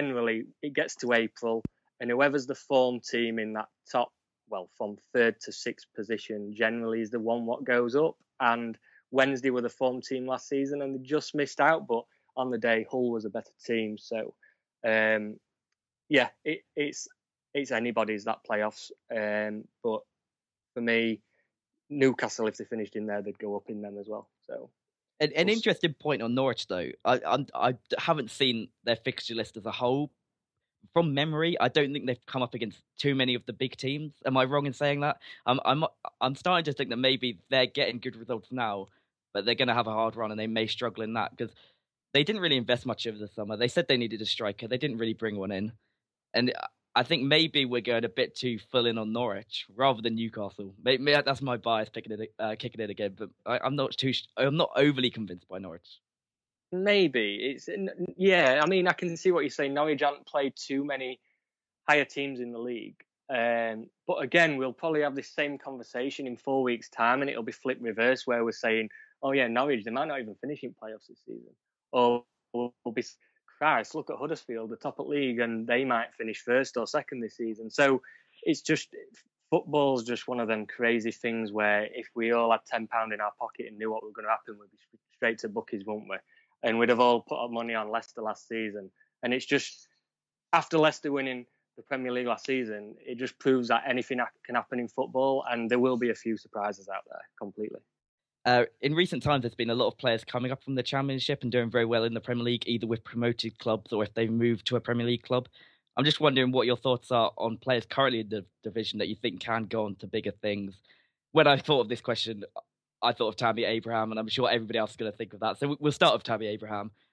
it gets to April, and whoever's the form team in that top, from third to sixth position, generally is the one what goes up. And Wednesday were the form team last season, and they just missed out. But on the day, Hull was a better team. So, it's anybody's that playoffs. But for me, Newcastle, if they finished in there, they'd go up in them as well. So. An interesting point on Norwich, though. I haven't seen their fixture list as a whole. From memory, I don't think they've come up against too many of the big teams. Am I wrong in saying that? I'm starting to think that maybe they're getting good results now, but they're going to have a hard run and they may struggle in that because they didn't really invest much over the summer. They said they needed a striker. They didn't really bring one in. And I think maybe we're going a bit too full in on Norwich rather than Newcastle. Maybe that's my bias kicking it again, but I'm not overly convinced by Norwich. Maybe I mean, I can see what you're saying. Norwich haven't played too many higher teams in the league, but again, we'll probably have this same conversation in 4 weeks' time, and it'll be flip reverse where we're saying, "Oh yeah, Norwich, they might not even finish in playoffs this season," or we'll be, "Christ, look at Huddersfield, the top of league, and they might finish first or second this season." So it's just football's just one of them crazy things where if we all had £10 in our pocket and knew what was going to happen, we'd be straight to bookies, wouldn't we? And we'd have all put our money on Leicester last season. And it's just, after Leicester winning the Premier League last season, it just proves that anything can happen in football, and there will be a few surprises out there, completely. In recent times, there's been a lot of players coming up from the Championship and doing very well in the Premier League, either with promoted clubs or if they've moved to a Premier League club. I'm just wondering what your thoughts are on players currently in the division that you think can go on to bigger things. When I thought of this question, I thought of Tammy Abraham, and I'm sure everybody else is going to think of that. So we'll start with Tammy Abraham.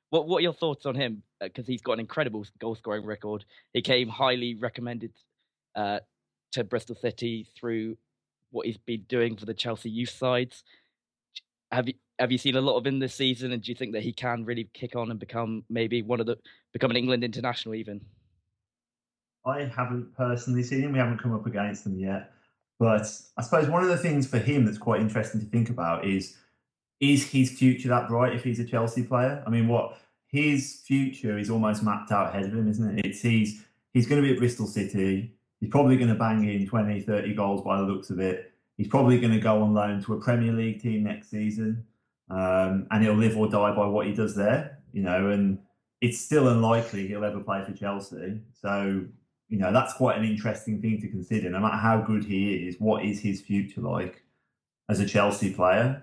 What are your thoughts on him? Because he's got an incredible goal scoring record. He came highly recommended to Bristol City through what he's been doing for the Chelsea youth sides. Have you seen a lot of him this season, and do you think that he can really kick on and become maybe become an England international even? I haven't personally seen him. We haven't come up against them yet. But I suppose one of the things for him that's quite interesting to think about is his future that bright if he's a Chelsea player? I mean, his future is almost mapped out ahead of him, isn't it? He's going to be at Bristol City. He's probably going to bang in 20, 30 goals by the looks of it. He's probably going to go on loan to a Premier League team next season. And he'll live or die by what he does there, and it's still unlikely he'll ever play for Chelsea. So, that's quite an interesting thing to consider. No matter how good he is, what is his future like as a Chelsea player?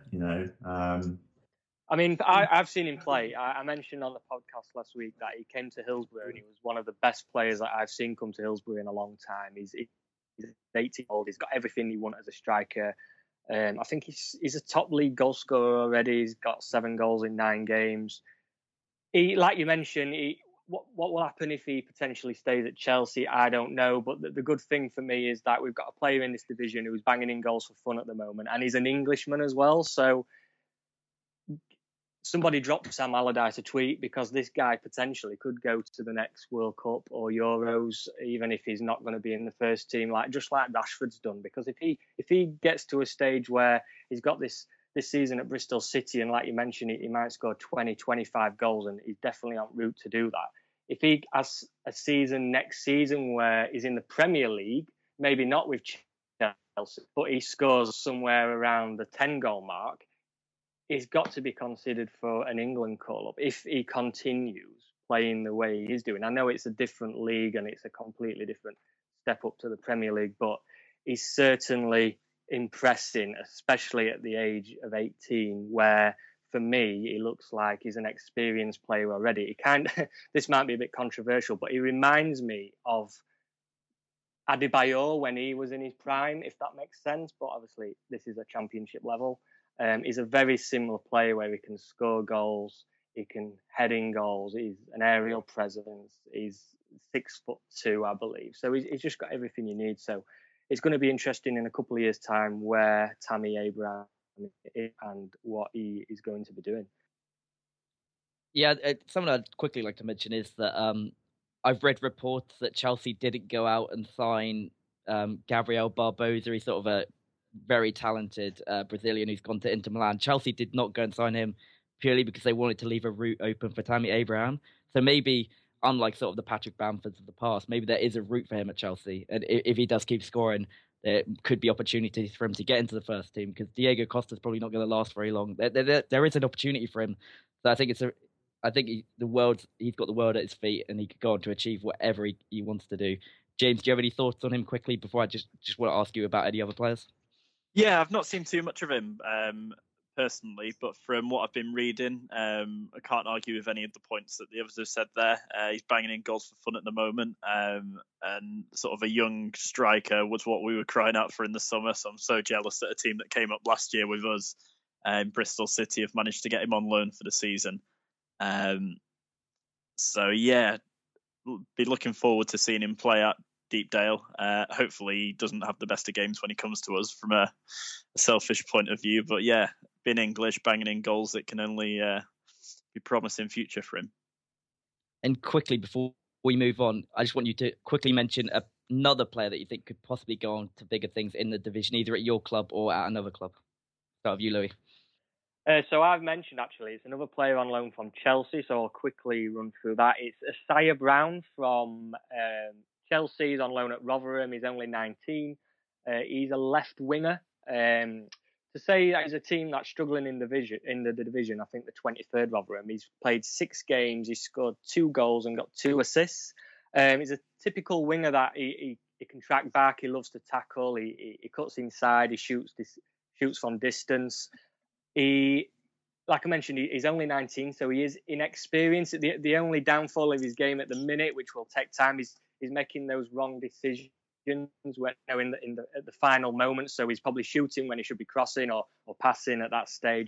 I mean, I've seen him play. I mentioned on the podcast last week that he came to Hillsborough and he was one of the best players that I've seen come to Hillsborough in a long time. He's 18-year-old. He's got everything you want as a striker. I think he's a top league goal scorer already. He's got 7 goals in 9 games. Like you mentioned, what will happen if he potentially stays at Chelsea? I don't know. But the good thing for me is that we've got a player in this division who's banging in goals for fun at the moment, and he's an Englishman as well. So somebody dropped Sam Allardyce a tweet because this guy potentially could go to the next World Cup or Euros, even if he's not going to be in the first team, just like Rashford's done. Because if he gets to a stage where he's got this season at Bristol City, and like you mentioned, he might score 20, 25 goals, and he's definitely en route to do that. If he has a season next season where he's in the Premier League, maybe not with Chelsea, but he scores somewhere around the 10-goal mark, he's got to be considered for an England call-up if he continues playing the way he's doing. I know it's a different league and it's a completely different step up to the Premier League, but he's certainly impressing, especially at the age of 18, where for me he looks like he's an experienced player already. This might be a bit controversial, but he reminds me of Adebayor when he was in his prime, if that makes sense. But obviously this is a championship level. He's a very similar player where he can score goals, he can head in goals, he's an aerial presence, he's 6'2", I believe. So he's just got everything you need. So it's going to be interesting in a couple of years' time where Tammy Abraham is and what he is going to be doing. Yeah, something I'd quickly like to mention is that I've read reports that Chelsea didn't go out and sign Gabriel Barbosa. He's sort of a very talented Brazilian who's gone to Inter Milan. Chelsea did not go and sign him purely because they wanted to leave a route open for Tammy Abraham. So maybe, unlike sort of the Patrick Bamfords of the past, maybe there is a route for him at Chelsea. And if he does keep scoring, there could be opportunities for him to get into the first team, because Diego Costa's probably not going to last very long. There is an opportunity for him. So I think he's got the world at his feet, and he could go on to achieve whatever he wants to do. James, do you have any thoughts on him quickly before I just want to ask you about any other players? Yeah, I've not seen too much of him personally, but from what I've been reading, I can't argue with any of the points that the others have said there. He's banging in goals for fun at the moment, and sort of a young striker was what we were crying out for in the summer. So I'm so jealous that a team that came up last year with us, Bristol City, have managed to get him on loan for the season. So yeah, be looking forward to seeing him play at Deepdale. Hopefully he doesn't have the best of games when he comes to us from a selfish point of view, but yeah, being English, banging in goals, it can only be promising future for him. And quickly, before we move on, I just want you to quickly mention another player that you think could possibly go on to bigger things in the division, either at your club or at another club. Start with you, Louis. So I've mentioned, actually, it's another player on loan from Chelsea, so I'll quickly run through that. It's Isaiah Brown from Chelsea. He's on loan at Rotherham. He's only 19. He's a left winger. To say that he's a team that's struggling in the division, I think the 23rd Rotherham, he's played 6 games. He's scored 2 goals and got 2 assists. He's a typical winger that he can track back. He loves to tackle. He cuts inside. He shoots from distance. Like I mentioned, he's only 19, so he is inexperienced. The only downfall of his game at the minute, which will take time, is he's making those wrong decisions when at the final moment. So he's probably shooting when he should be crossing or passing at that stage.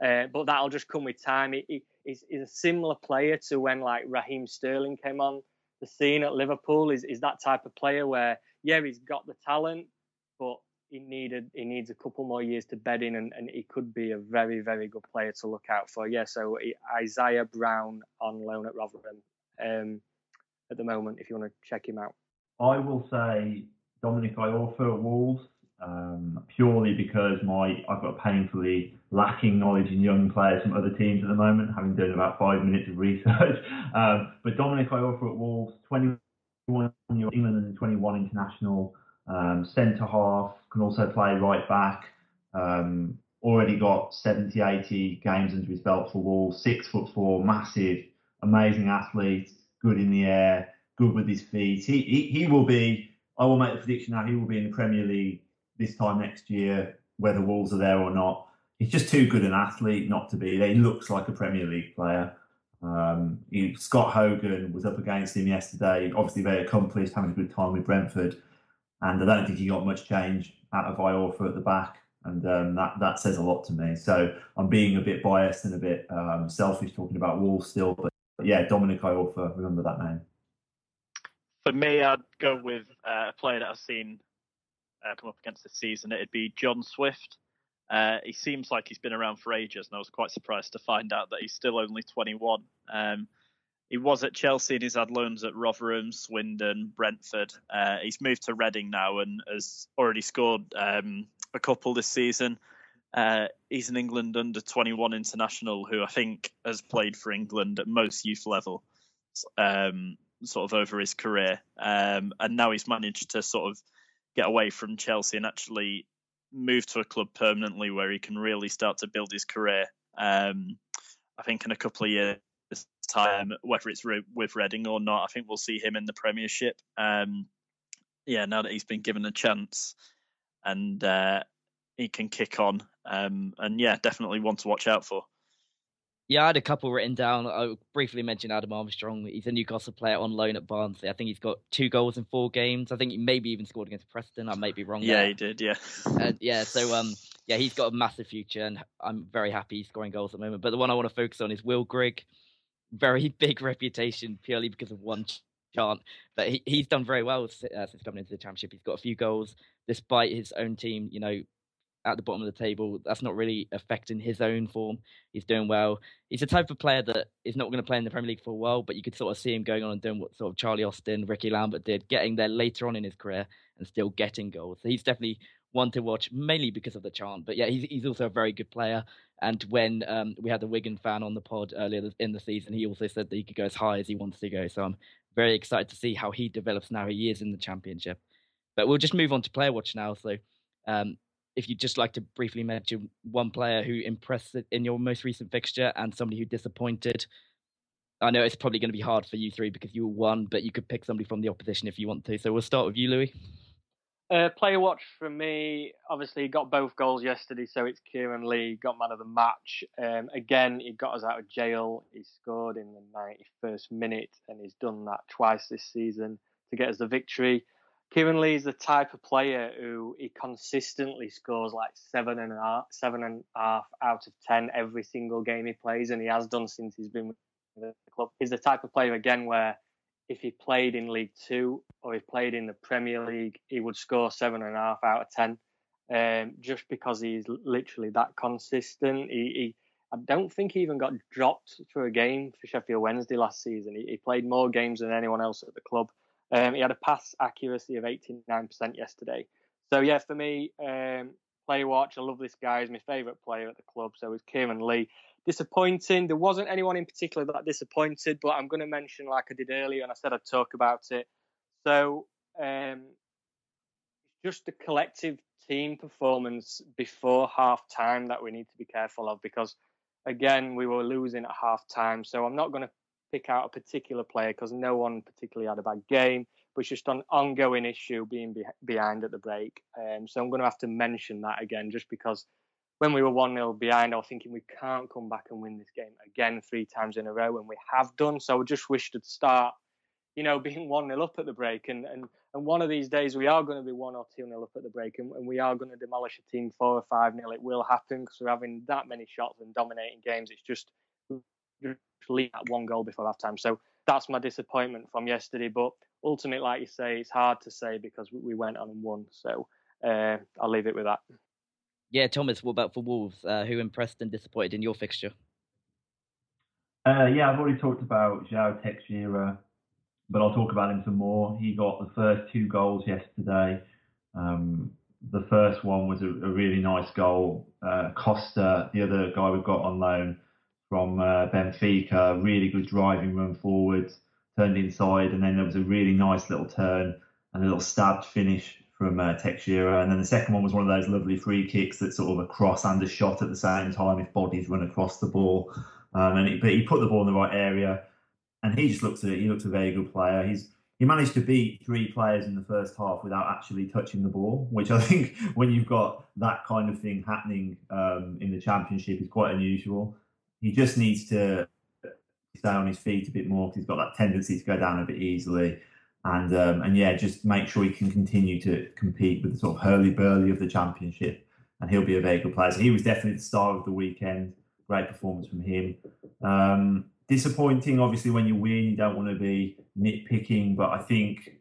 but that'll just come with time. He's a similar player to when like Raheem Sterling came on the scene at Liverpool. Is that type of player where, yeah, he's got the talent, but he needs a couple more years to bed in, and he could be a very, very good player to look out for. Yeah, so Isaiah Brown on loan at Rotherham at the moment, if you want to check him out. I will say Dominic Iorfa at Wolves, purely because I've got painfully lacking knowledge in young players from other teams at the moment, having done about 5 minutes of research. But Dominic Iorfa at Wolves, 21 year England and 21 international, centre half, can also play right back. Already got 70, 80 games under his belt for Wolves. 6'4", massive, amazing athlete, good in the air, good with his feet. He will be. I will make the prediction now. He will be in the Premier League this time next year, whether Wolves are there or not. He's just too good an athlete not to be there. He looks like a Premier League player. Scott Hogan was up against him yesterday. Obviously very accomplished, having a good time with Brentford. And I don't think he got much change out of Iorfa at the back. And that says a lot to me. So I'm being a bit biased and a bit selfish talking about Wolves still. But yeah, Dominic Iorfa, remember that name. For me, I'd go with a player that I've seen come up against this season. It'd be John Swift. He seems like he's been around for ages, and I was quite surprised to find out that he's still only 21. He was at Chelsea and he's had loans at Rotherham, Swindon, Brentford. He's moved to Reading now and has already scored a couple this season. He's an England under 21 international who I think has played for England at most youth level sort of over his career. And now he's managed to sort of get away from Chelsea and actually move to a club permanently where he can really start to build his career. I think in a couple of years time, whether it's with Reading or not, I think we'll see him in the Premiership. Now that he's been given a chance and he can kick on. Definitely one to watch out for. Yeah, I had a couple written down. I briefly mentioned Adam Armstrong. He's a Newcastle player on loan at Barnsley. I think he's got 2 goals in 4 games. I think he maybe even scored against Preston. I may be wrong there. Yeah, he did, yeah. He's got a massive future, and I'm very happy he's scoring goals at the moment. But the one I want to focus on is Will Grigg. Very big reputation purely because of one chant. But he's done very well since coming into the Championship. He's got a few goals, despite his own team, at the bottom of the table. That's not really affecting his own form. He's doing well. He's the type of player that is not going to play in the Premier League for a while, but you could sort of see him going on and doing what sort of Charlie Austin, Ricky Lambert did, getting there later on in his career and still getting goals. So he's definitely one to watch, mainly because of the chant. But yeah, he's also a very good player. And when we had the Wigan fan on the pod earlier in the season, he also said that he could go as high as he wants to go. So I'm very excited to see how he develops now he is in the Championship. But we'll just move on to Player Watch now. So if you'd just like to briefly mention one player who impressed in your most recent fixture and somebody who disappointed. I know it's probably going to be hard for you three because you won, but you could pick somebody from the opposition if you want to. So we'll start with you, Louis. Player watch for me, obviously he got both goals yesterday, so it's Kieran Lee, got man of the match. Again, he got us out of jail. He scored in the 91st minute, and he's done that twice this season to get us the victory. Kieran Lee is the type of player who he consistently scores like 7.5 out of 10 every single game he plays, and he has done since he's been with the club. He's the type of player, again, where if he played in League Two or he played in the Premier League, he would score 7.5 out of 10, just because he's literally that consistent. I don't think he even got dropped for a game for Sheffield Wednesday last season. He played more games than anyone else at the club. He had a pass accuracy of 89% yesterday. So, yeah, for me, player watch, I love this guy. He's my favourite player at the club. So it's Kieran Lee. Disappointing. There wasn't anyone in particular that disappointed, but I'm going to mention, like I did earlier, and I said I'd talk about it. So just the collective team performance before half-time that we need to be careful of because, again, we were losing at half-time. So I'm not going to pick out a particular player because no one particularly had a bad game, but it's just an ongoing issue being behind at the break. So I'm going to have to mention that again just because when we were 1-0 behind, I was thinking we can't come back and win this game again 3 times in a row, and we have done. So I just wish to start, being 1-0 up at the break. And And one of these days, we are going to be 1 or 2-0 up at the break, and we are going to demolish a team 4 or 5-0. It will happen because we're having that many shots and dominating games. It's just leave that 1 goal before half-time. So that's my disappointment from yesterday. But ultimately, like you say, it's hard to say because we went on and won. So I'll leave it with that. Yeah, Thomas, what about for Wolves? Who impressed and disappointed in your fixture? I've already talked about João Teixeira, but I'll talk about him some more. He got the first 2 goals yesterday. The first one was a really nice goal. Costa, the other guy we've got on loan from Benfica, really good driving run forwards, turned inside, and then there was a really nice little turn and a little stabbed finish from Teixeira. And then the second one was one of those lovely free kicks that's sort of a cross and a shot at the same time if bodies run across the ball. But he put the ball in the right area. And he just looks a very good player. He managed to beat 3 players in the first half without actually touching the ball, which I think when you've got that kind of thing happening in the Championship is quite unusual. He just needs to stay on his feet a bit more because he's got that tendency to go down a bit easily. And just make sure he can continue to compete with the sort of hurly-burly of the Championship, and he'll be a very good player. So he was definitely the star of the weekend. Great performance from him. Disappointing, obviously, when you win, you don't want to be nitpicking, but I think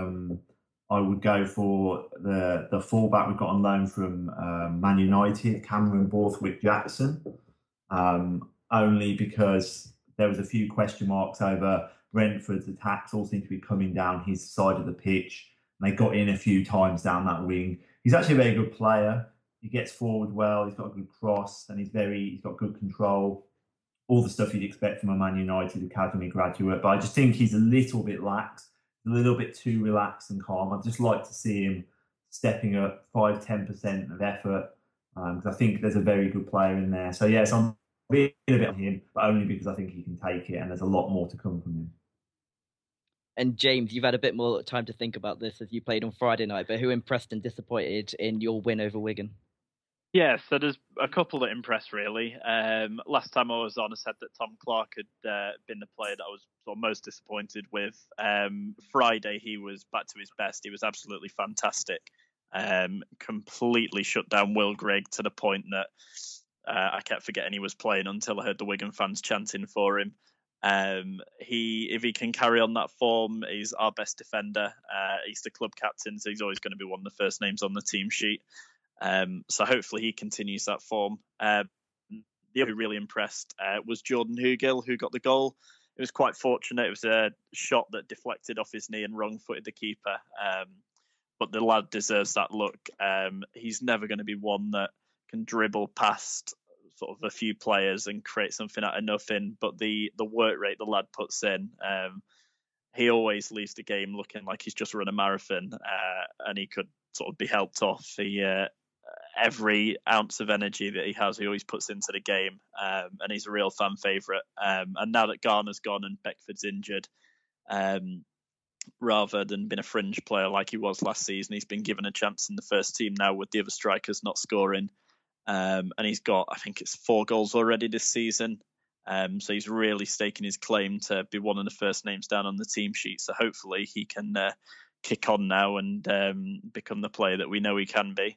I would go for the fullback we've got on loan from Man United, Cameron Borthwick-Jackson, only because there was a few question marks over Brentford's attacks, all seem to be coming down his side of the pitch, and they got in a few times down that wing. He's actually a very good player. He gets forward well, he's got a good cross, and he's got good control. All the stuff you'd expect from a Man United Academy graduate, but I just think he's a little bit lax, a little bit too relaxed and calm. I'd just like to see him stepping up 5-10% of effort, because I think there's a very good player in there. So yes, I'm being a bit on him, but only because I think he can take it, and there's a lot more to come from him. And James, you've had a bit more time to think about this as you played on Friday night, but who impressed and disappointed in your win over Wigan? Yeah, so there's a couple that impressed, really. Last time I was on, I said that Tom Clark had been the player that I was sort of most disappointed with. Friday, he was back to his best. He was absolutely fantastic. Completely shut down Will Grigg to the point that I kept forgetting he was playing until I heard the Wigan fans chanting for him. If he can carry on that form, he's our best defender. He's the club captain, so he's always going to be one of the first names on the team sheet. So hopefully he continues that form. The other who really impressed was Jordan Hugill, who got the goal. It was quite fortunate. It was a shot that deflected off his knee and wrong-footed the keeper. But the lad deserves that look. He's never going to be one that can dribble past sort of a few players and create something out of nothing. But the work rate the lad puts in, he always leaves the game looking like he's just run a marathon, and he could sort of be helped off. Every ounce of energy that he has, he always puts into the game, and he's a real fan favourite. And now that Garner's gone and Beckford's injured, rather than being a fringe player like he was last season, he's been given a chance in the first team now with the other strikers not scoring. And he's got, I think it's 4 goals already this season. So he's really staking his claim to be one of the first names down on the team sheet. So hopefully he can kick on now and become the player that we know he can be.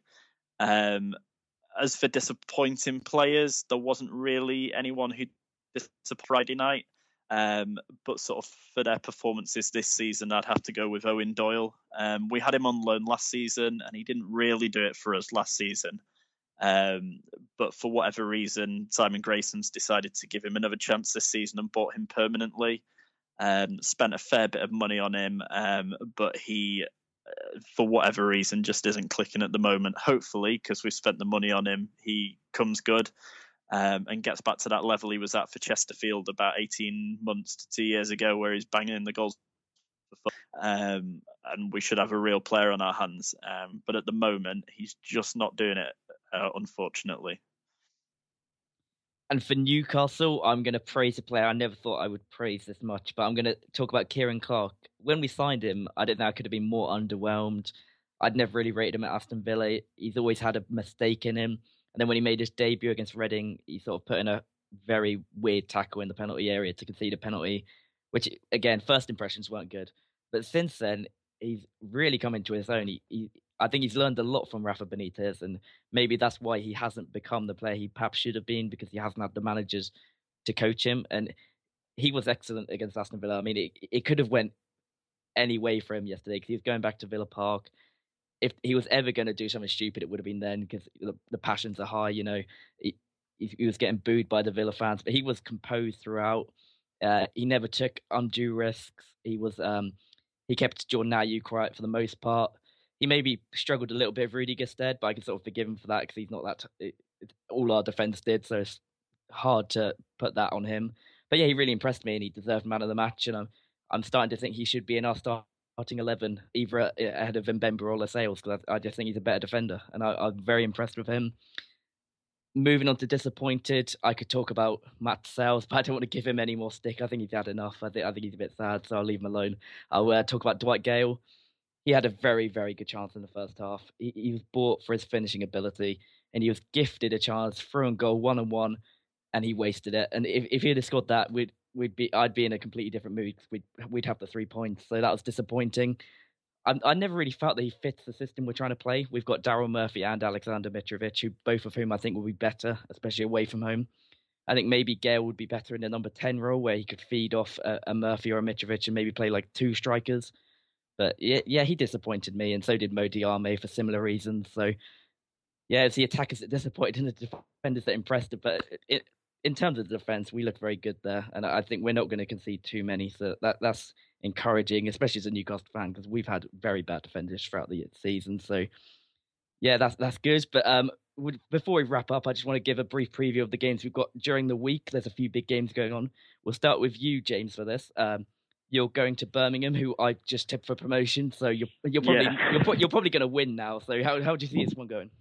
As for disappointing players, there wasn't really anyone who disappointed Friday night. But sort of for their performances this season, I'd have to go with Owen Doyle. We had him on loan last season, and he didn't really do it for us last season. But for whatever reason, Simon Grayson's decided to give him another chance this season and bought him permanently. Spent a fair bit of money on him, but he, for whatever reason, just isn't clicking at the moment. Hopefully, because we've spent the money on him, he comes good and gets back to that level he was at for Chesterfield about 18 months to 2 years ago, where he's banging in the goals. And we should have a real player on our hands. But at the moment, he's just not doing it, unfortunately. And for Newcastle, I'm going to praise a player I never thought I would praise this much, but I'm going to talk about Kieran Clark. When we signed him, I didn't think I could have been more underwhelmed. I'd never really rated him at Aston Villa. He's always had a mistake in him. And then when he made his debut against Reading, he sort of put in a very weird tackle in the penalty area to concede a penalty, which, again, first impressions weren't good. But since then, he's really come into his own. I think he's learned a lot from Rafa Benitez, and maybe that's why he hasn't become the player he perhaps should have been, because he hasn't had the managers to coach him. And he was excellent against Aston Villa. I mean, it could have went any way for him yesterday, because he was going back to Villa Park. If he was ever going to do something stupid, it would have been then, because the passions are high. He was getting booed by the Villa fans, but he was composed throughout. He never took undue risks. He kept Jordan Ayew quiet for the most part. He maybe struggled a little bit with Rudy Gestede, but I can sort of forgive him for that, because he's not that. All our defenders did, so it's hard to put that on him. But yeah, he really impressed me, and he deserved man of the match. And I'm starting to think he should be in our starting 11, either ahead of Mbemba or Lascelles, because I just think he's a better defender, and I'm very impressed with him. Moving on to disappointed, I could talk about Matt Sales, but I don't want to give him any more stick. I think he's had enough. I think he's a bit sad, so I'll leave him alone. I'll talk about Dwight Gale. He had a very, very good chance in the first half. He was bought for his finishing ability, and he was gifted a chance through and goal 1-on-1, and he wasted it. And if he had scored that, I'd be in a completely different mood. We'd have the 3 points, so that was disappointing. I never really felt that he fits the system we're trying to play. We've got Daryl Murphy and Alexander Mitrovic, both of whom I think will be better, especially away from home. I think maybe Gale would be better in the number 10 role, where he could feed off a Murphy or a Mitrovic and maybe play like two strikers. But yeah, he disappointed me, and so did Mo Diarme for similar reasons. So yeah, it's the attackers that disappointed and the defenders that impressed it. But in terms of the defence, we look very good there, and I think we're not going to concede too many. So that's encouraging, especially as a Newcastle fan, because we've had very bad defenders throughout the season. So yeah, that's good. But before we wrap up, I just want to give a brief preview of the games we've got during the week. There's a few big games going on. We'll start with you, James, for this. You're going to Birmingham, who I just tipped for promotion. So you're probably going to win now. So how do you see this one going?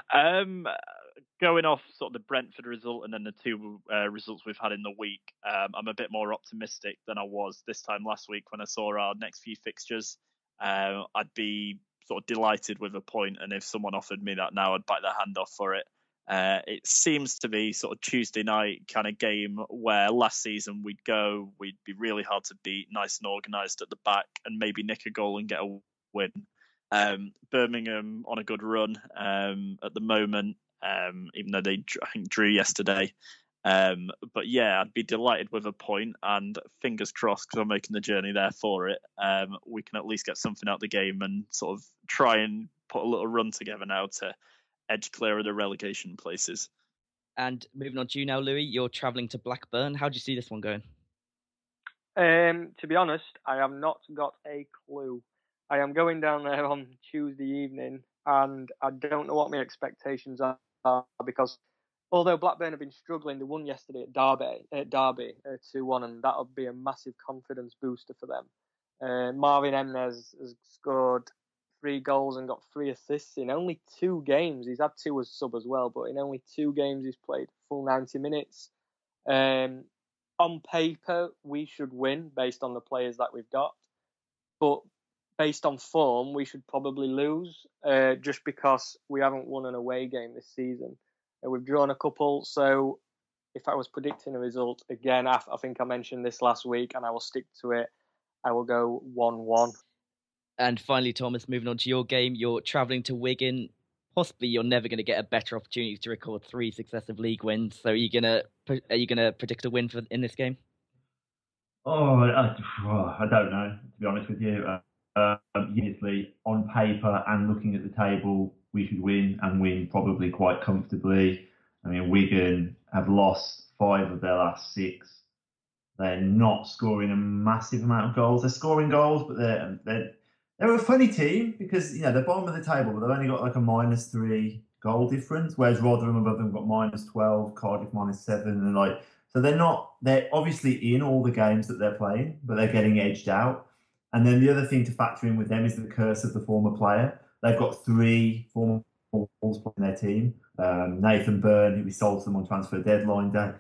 Going off sort of the Brentford result and then the two results we've had in the week, I'm a bit more optimistic than I was this time last week when I saw our next few fixtures. I'd be sort of delighted with a point, and if someone offered me that now, I'd bite their hand off for it. It seems to be sort of Tuesday night kind of game where last season we'd be really hard to beat, nice and organised at the back, and maybe nick a goal and get a win. Birmingham on a good run at the moment, even though they I think drew yesterday. But yeah, I'd be delighted with a point, and fingers crossed, because I'm making the journey there for it. We can at least get something out of the game and sort of try and put a little run together now to edge clear of the relegation places. And moving on to you now, Louis, you're travelling to Blackburn. How do you see this one going? To be honest, I have not got a clue. I am going down there on Tuesday evening, and I don't know what my expectations are, because although Blackburn have been struggling, they won yesterday at Derby 2-1, and that'll be a massive confidence booster for them. Marvin Emnes has scored 3 goals and got 3 assists in only 2 games. He's had 2 as sub as well, but in only 2 games he's played full 90 minutes. On paper, we should win based on the players that we've got, but based on form, we should probably lose, just because we haven't won an away game this season. We've drawn a couple, so if I was predicting a result, again, I think I mentioned this last week, and I will stick to it. I will go 1-1. And finally, Thomas, moving on to your game, you're travelling to Wigan. Possibly you're never going to get a better opportunity to record 3 successive league wins. So are you gonna predict a win in this game? I don't know, to be honest with you. Obviously, on paper and looking at the table, we should win, and win probably quite comfortably. I mean, Wigan have lost 5 of their last 6. They're not scoring a massive amount of goals. They're scoring goals, but they're a funny team, because they're bottom of the table, but they've only got like a -3 goal difference, whereas Rotherham above them got -12, Cardiff -7, and so they're obviously in all the games that they're playing, but they're getting edged out. And then the other thing to factor in with them is the curse of the former player. They've got 3 former players playing their team. Nathan Byrne, who we sold to them on transfer deadline day.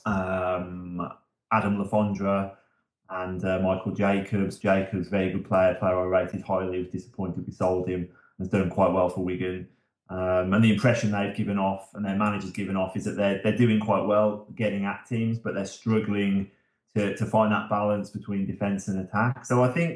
Adam Lafondra and Michael Jacobs. Jacobs, very good player I rated highly. Was disappointed we sold him. Has done quite well for Wigan. And the impression they've given off, and their manager's given off, is that they're doing quite well getting at teams, but they're struggling to find that balance between defence and attack. So I think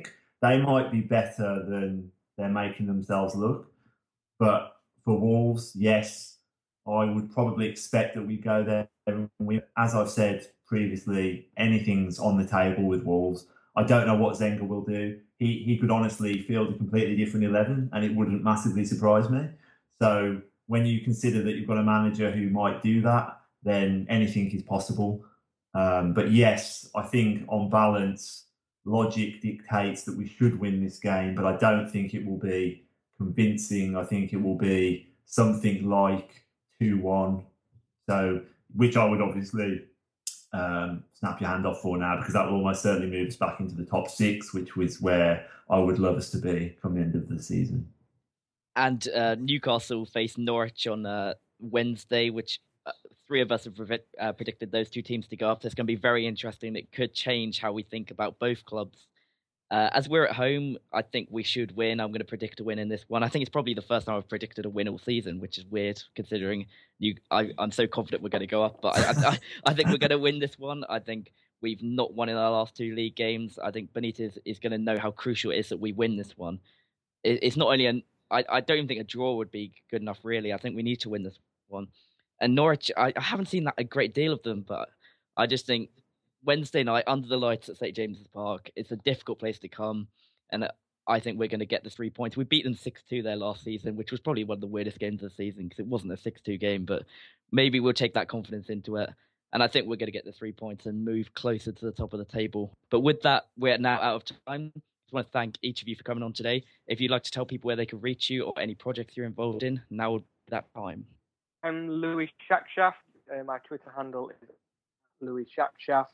they might be better than they're making themselves look. But for Wolves, yes, I would probably expect that we go there and win. As I've said previously, anything's on the table with Wolves. I don't know what Zenga will do. He could honestly field a completely different 11 and it wouldn't massively surprise me. So when you consider that you've got a manager who might do that, then anything is possible. But yes, I think on balance, logic dictates that we should win this game, but I don't think it will be convincing. I think it will be something like 2-1. So, which I would obviously snap your hand off for now, because that will almost certainly move us back into the top 6, which was where I would love us to be come the end of the season. And Newcastle face Norwich on Wednesday, which 3 of us have predicted those 2 teams to go up. It's going to be very interesting. It could change how we think about both clubs. As we're at home, I think we should win. I'm going to predict a win in this one. I think it's probably the first time I've predicted a win all season, which is weird considering I'm so confident we're going to go up. But I think we're going to win this one. I think we've not won in our last 2 league games. I think Benitez is going to know how crucial it is that we win this one. It's not only I don't even think a draw would be good enough, really. I think we need to win this one. And Norwich, I haven't seen that a great deal of them, but I just think Wednesday night under the lights at St. James's Park, it's a difficult place to come, and I think we're going to get the 3 points. We beat them 6-2 there last season, which was probably one of the weirdest games of the season because it wasn't a 6-2 game, but maybe we'll take that confidence into it, and I think we're going to get the 3 points and move closer to the top of the table. But with that, we're now out of time. I just want to thank each of you for coming on today. If you'd like to tell people where they could reach you or any projects you're involved in, now would be that time. I'm Louis Shackshaft. My Twitter handle is Louis Shackshaft.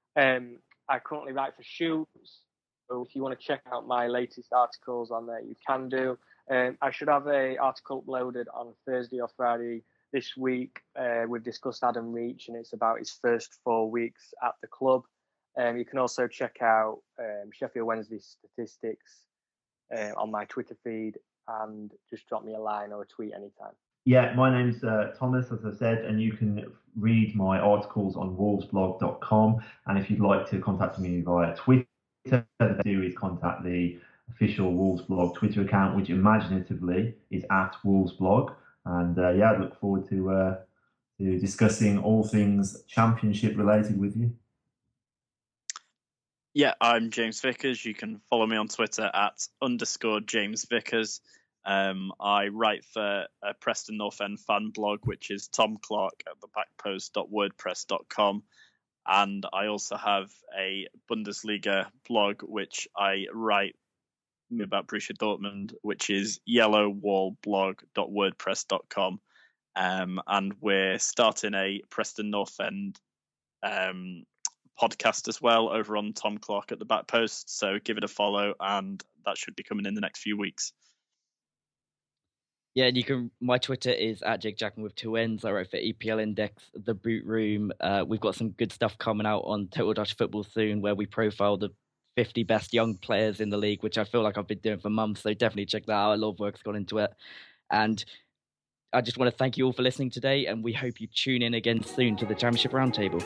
I currently write for Shoots, so if you want to check out my latest articles on there, you can do. I should have an article uploaded on Thursday or Friday this week. We've discussed Adam Reach, and it's about his first 4 weeks at the club. You can also check out Sheffield Wednesday statistics on my Twitter feed, and just drop me a line or a tweet anytime. Yeah, my name's Thomas, as I said, and you can read my articles on wolvesblog.com. And if you'd like to contact me via Twitter, the thing to do is contact the official Wolves Blog Twitter account, which imaginatively is @wolvesblog. And I look forward to discussing all things championship related with you. Yeah, I'm James Vickers. You can follow me on Twitter @_James Vickers. I write for a Preston North End fan blog, which is Tom Clark at thebackpost.wordpress.com. And I also have a Bundesliga blog, which I write about Borussia Dortmund, which is yellowwallblog.wordpress.com. And we're starting a Preston North End podcast as well over on Tom Clark at the Back Post. So give it a follow, and that should be coming in the next few weeks. Yeah, and my Twitter is @JakeJackman with 2 N's. I write for EPL Index, The Boot Room. We've got some good stuff coming out on Total Dutch Football soon, where we profile the 50 best young players in the league, which I feel like I've been doing for months. So definitely check that out. A lot of work's gone into it. And I just want to thank you all for listening today, and we hope you tune in again soon to the Championship Roundtable.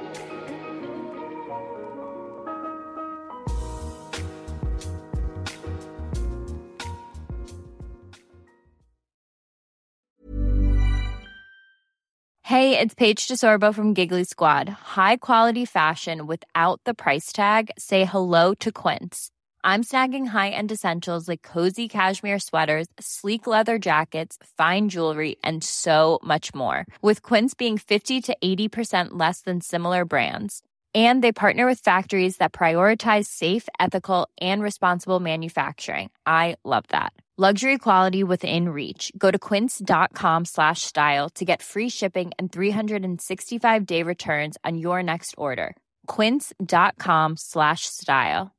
Hey, it's Paige DeSorbo from Giggly Squad. High quality fashion without the price tag. Say hello to Quince. I'm snagging high-end essentials like cozy cashmere sweaters, sleek leather jackets, fine jewelry, and so much more. With Quince being 50 to 80% less than similar brands. And they partner with factories that prioritize safe, ethical, and responsible manufacturing. I love that. Luxury quality within reach. Go to quince.com/style to get free shipping and 365-day returns on your next order. Quince.com/style.